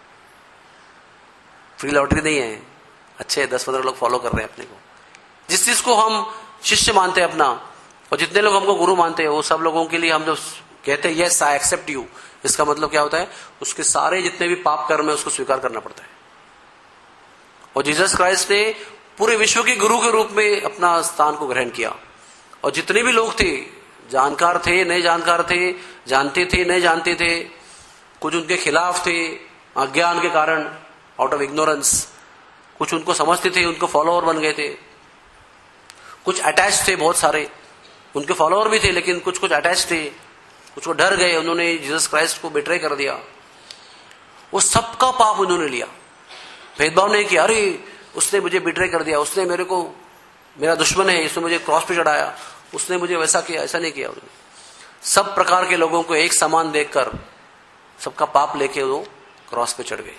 फ्री लॉटरी नहीं है। अच्छे दस पंद्रह लोग फॉलो कर रहे हैं अपने को। जिस चीज को हम शिष्य मानते हैं अपना, और जितने लोग हमको गुरु मानते हैं, वो सब लोगों के लिए हम जो कहते हैं यस आई एक्सेप्ट यू, इसका मतलब क्या होता है, उसके सारे जितने भी पाप कर्म है उसको स्वीकार करना पड़ता है। और जीसस क्राइस्ट ने पूरे विश्व के गुरु के रूप में अपना स्थान को ग्रहण किया। और जितने भी लोग थे, जानकार थे नहीं जानकार थे, जानते थे नहीं जानते थे, कुछ उनके खिलाफ थे अज्ञान के कारण, आउट ऑफ इग्नोरेंस, कुछ उनको समझते थे, उनको फॉलोअर बन गए थे, कुछ अटैच थे, बहुत सारे उनके फॉलोअर भी थे, लेकिन कुछ कुछ अटैच थे, कुछ को डर गए, उन्होंने जीसस क्राइस्ट को बिट्रे कर दिया। वो सबका पाप उन्होंने लिया, भेदभाव नहीं किया, अरे उसने मुझे बिट्रे कर दिया, उसने मेरे को, मेरा दुश्मन है, इसने मुझे क्रॉस पे चढ़ाया, उसने मुझे वैसा किया, ऐसा नहीं किया उन्होंने। सब प्रकार के लोगों को एक समान देखकर सबका पाप लेके वो क्रॉस पे चढ़ गए।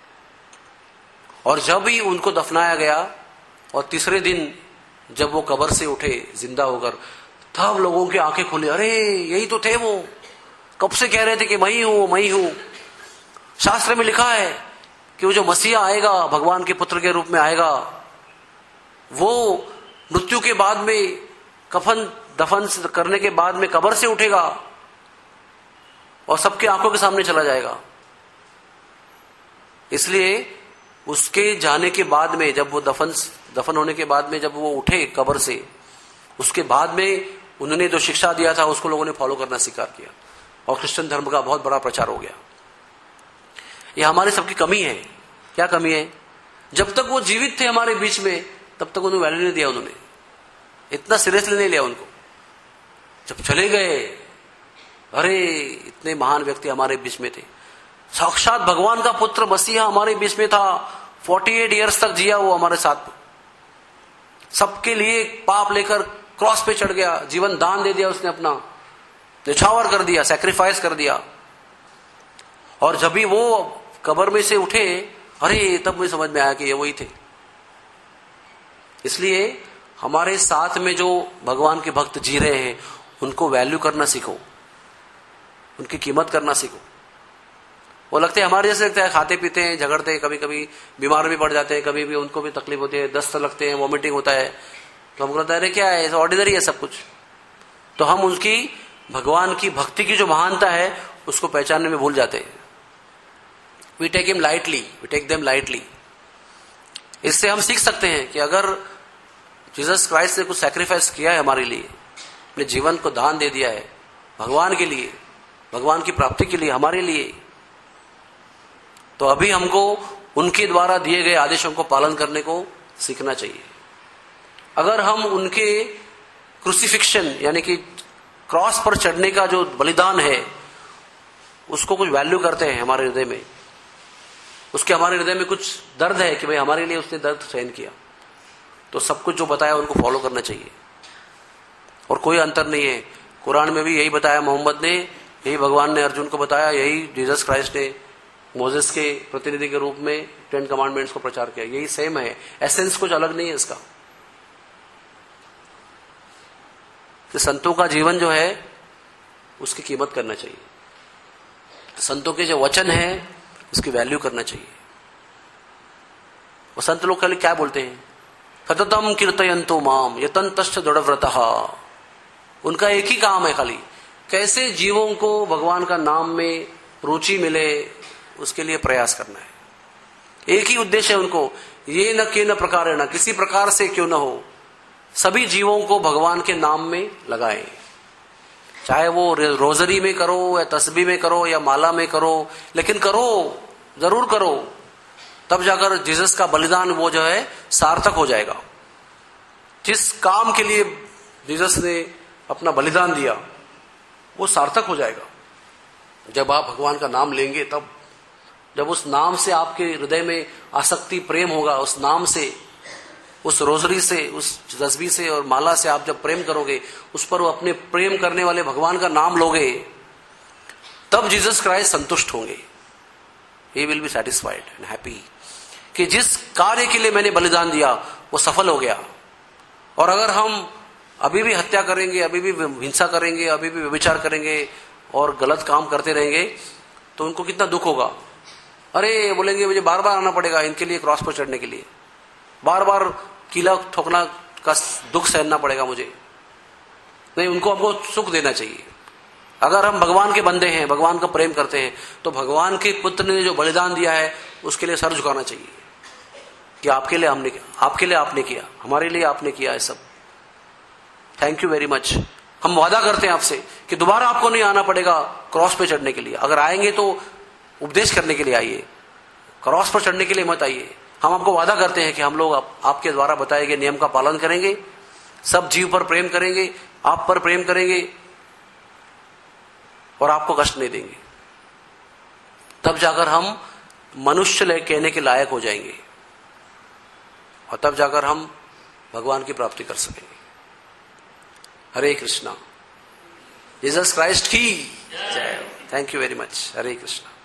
और जब भी उनको दफनाया गया और तीसरे दिन जब वो कब्र से उठे जिंदा होकर, तब लोगों की आंखें खुली, अरे यही तो थे वो, कब से कह रहे थे कि मैं ही हूं मैं ही हूं। शास्त्र में लिखा है कि वो जो मसीहा आएगा, भगवान के पुत्र के रूप में आएगा, वो मृत्यु के बाद में कफन दफन करने के बाद में कब्र से उठेगा और सबके आंखों के सामने चला जाएगा। इसलिए उसके जाने के बाद में, जब वो दफन दफन होने के बाद में जब वो उठे कब्र से, उसके बाद में उन्होंने जो शिक्षा दिया था उसको लोगों ने फॉलो करना स्वीकार किया और क्रिश्चियन धर्म का बहुत बड़ा प्रचार हो गया। ये हमारे सबकी कमी है। क्या कमी है? जब तक वो जीवित थे हमारे बीच में तब तक उन्हें वैल्यू नहीं दिया, उन्होंने इतना सीरियसली नहीं लिया उनको। जब चले गए, अरे इतने महान व्यक्ति हमारे बीच में थे, साक्षात भगवान का पुत्र मसीहा हमारे बीच में था, अड़तालीस इयर्स तक जिया वो हमारे साथ, सबके लिए पाप लेकर क्रॉस पे चढ़ गया, जीवन दान दे दिया उसने, अपना निछावर कर दिया, सैक्रिफाइस कर दिया। और जब भी वो कब्र में से उठे, अरे तब मुझे समझ में आया कि ये वही थे। इसलिए हमारे साथ में जो भगवान के भक्त जी रहे हैं उनको वैल्यू करना सीखो, उनकी कीमत करना सीखो। वो लगते हैं हमारे जैसे, लगता है खाते पीते हैं, झगड़ते हैं, कभी कभी बीमार भी पड़ जाते हैं, कभी भी उनको भी तकलीफ होती है, दस्त लगते हैं, वॉमिटिंग होता है, तो हमको लगता है क्या है, ऑर्डिनरी है सब कुछ। तो हम उनकी भगवान की भक्ति की जो महानता है उसको पहचानने में भूल जाते हैं। We take him lightly, we take them lightly. इससे हम सीख सकते हैं कि अगर जीसस क्राइस्ट ने कुछ सैक्रिफाइस किया है हमारे लिए, अपने जीवन को दान दे दिया है भगवान के लिए, भगवान की प्राप्ति के लिए, हमारे लिए, तो अभी हमको उनके द्वारा दिए गए आदेशों को पालन करने को सीखना चाहिए। अगर हम उनके क्रूसिफिक्शन यानी कि क्रॉस पर चढ़ने का जो बलिदान है उसको कुछ वैल्यू करते हैं हमारे हृदय में, उसके हमारे हृदय में कुछ दर्द है कि भाई हमारे लिए उसने दर्द सहन किया, तो सब कुछ जो बताया उनको फॉलो करना चाहिए। और कोई अंतर नहीं है, कुरान में भी यही बताया मोहम्मद ने, यही भगवान ने अर्जुन को बताया, यही जीसस क्राइस्ट ने मोजेस के प्रतिनिधि के रूप में टेन कमांडमेंट्स को प्रचार किया, यही सेम है, एसेंस कुछ अलग नहीं है इसका। कि संतों का जीवन जो है उसकी कीमत करना चाहिए, संतों के जो वचन है उसकी वैल्यू करना चाहिए। वो संत लोग खाली क्या बोलते हैं, सततम कीर्तयन्तो माम यतन्तश्च दृढ़व्रतः, उनका एक ही काम है खाली, कैसे जीवों को भगवान का नाम में रुचि मिले उसके लिए प्रयास करना है। एक ही उद्देश्य है उनको, ये न के न प्रकार न, किसी प्रकार से क्यों न हो, सभी जीवों को भगवान के नाम में लगाएं। चाहे वो रोजरी में करो या तस्बीह में करो या माला में करो, लेकिन करो, जरूर करो, तब जाकर जीसस का बलिदान वो जो है सार्थक हो जाएगा। जिस काम के लिए जीसस ने अपना बलिदान दिया वो सार्थक हो जाएगा जब आप भगवान का नाम लेंगे। तब जब उस नाम से आपके हृदय में आसक्ति, प्रेम होगा, उस नाम से, उस रोजरी से, उस तस्बीह से और माला से आप जब प्रेम करोगे, उस पर वो अपने प्रेम करने वाले भगवान का नाम लोगे, तब जीसस क्राइस्ट संतुष्ट होंगे। He will be satisfied and happy कि जिस कार्य के लिए मैंने बलिदान दिया वो सफल हो गया। और अगर हम अभी भी हत्या करेंगे, अभी भी हिंसा करेंगे, अभी भी व्यभिचार करेंगे और गलत काम करते रहेंगे तो उनको कितना दुख होगा। अरे बोलेंगे मुझे बार बार आना पड़ेगा इनके लिए क्रॉस पर चढ़ने के लिए, बार बार कीला ठोकना का दुख सहना पड़ेगा मुझे। नहीं, उनको हमको सुख देना चाहिए। अगर हम भगवान के बंदे हैं, भगवान का प्रेम करते हैं, तो भगवान के पुत्र ने जो बलिदान दिया है उसके लिए सर झुकाना चाहिए कि आपके लिए हमने किया, आपके लिए आपने किया, हमारे लिए आपने किया है सब, थैंक यू वेरी मच। हम वादा करते हैं आपसे कि दोबारा आपको नहीं आना पड़ेगा क्रॉस पे चढ़ने के लिए। अगर आएंगे तो उपदेश करने के लिए आइए, क्रॉस पर चढ़ने के लिए मत आइए। हम आपको वादा करते हैं कि हम लोग आप, आपके द्वारा बताए गए नियम का पालन करेंगे, सब जीव पर प्रेम करेंगे, आप पर प्रेम करेंगे और आपको कष्ट नहीं देंगे। तब जाकर हम मनुष्य कहने के लायक हो जाएंगे और तब जाकर हम भगवान की प्राप्ति कर सकेंगे। हरे कृष्णा। जीसस क्राइस्ट की जय। Thank you very much. Hare Krishna.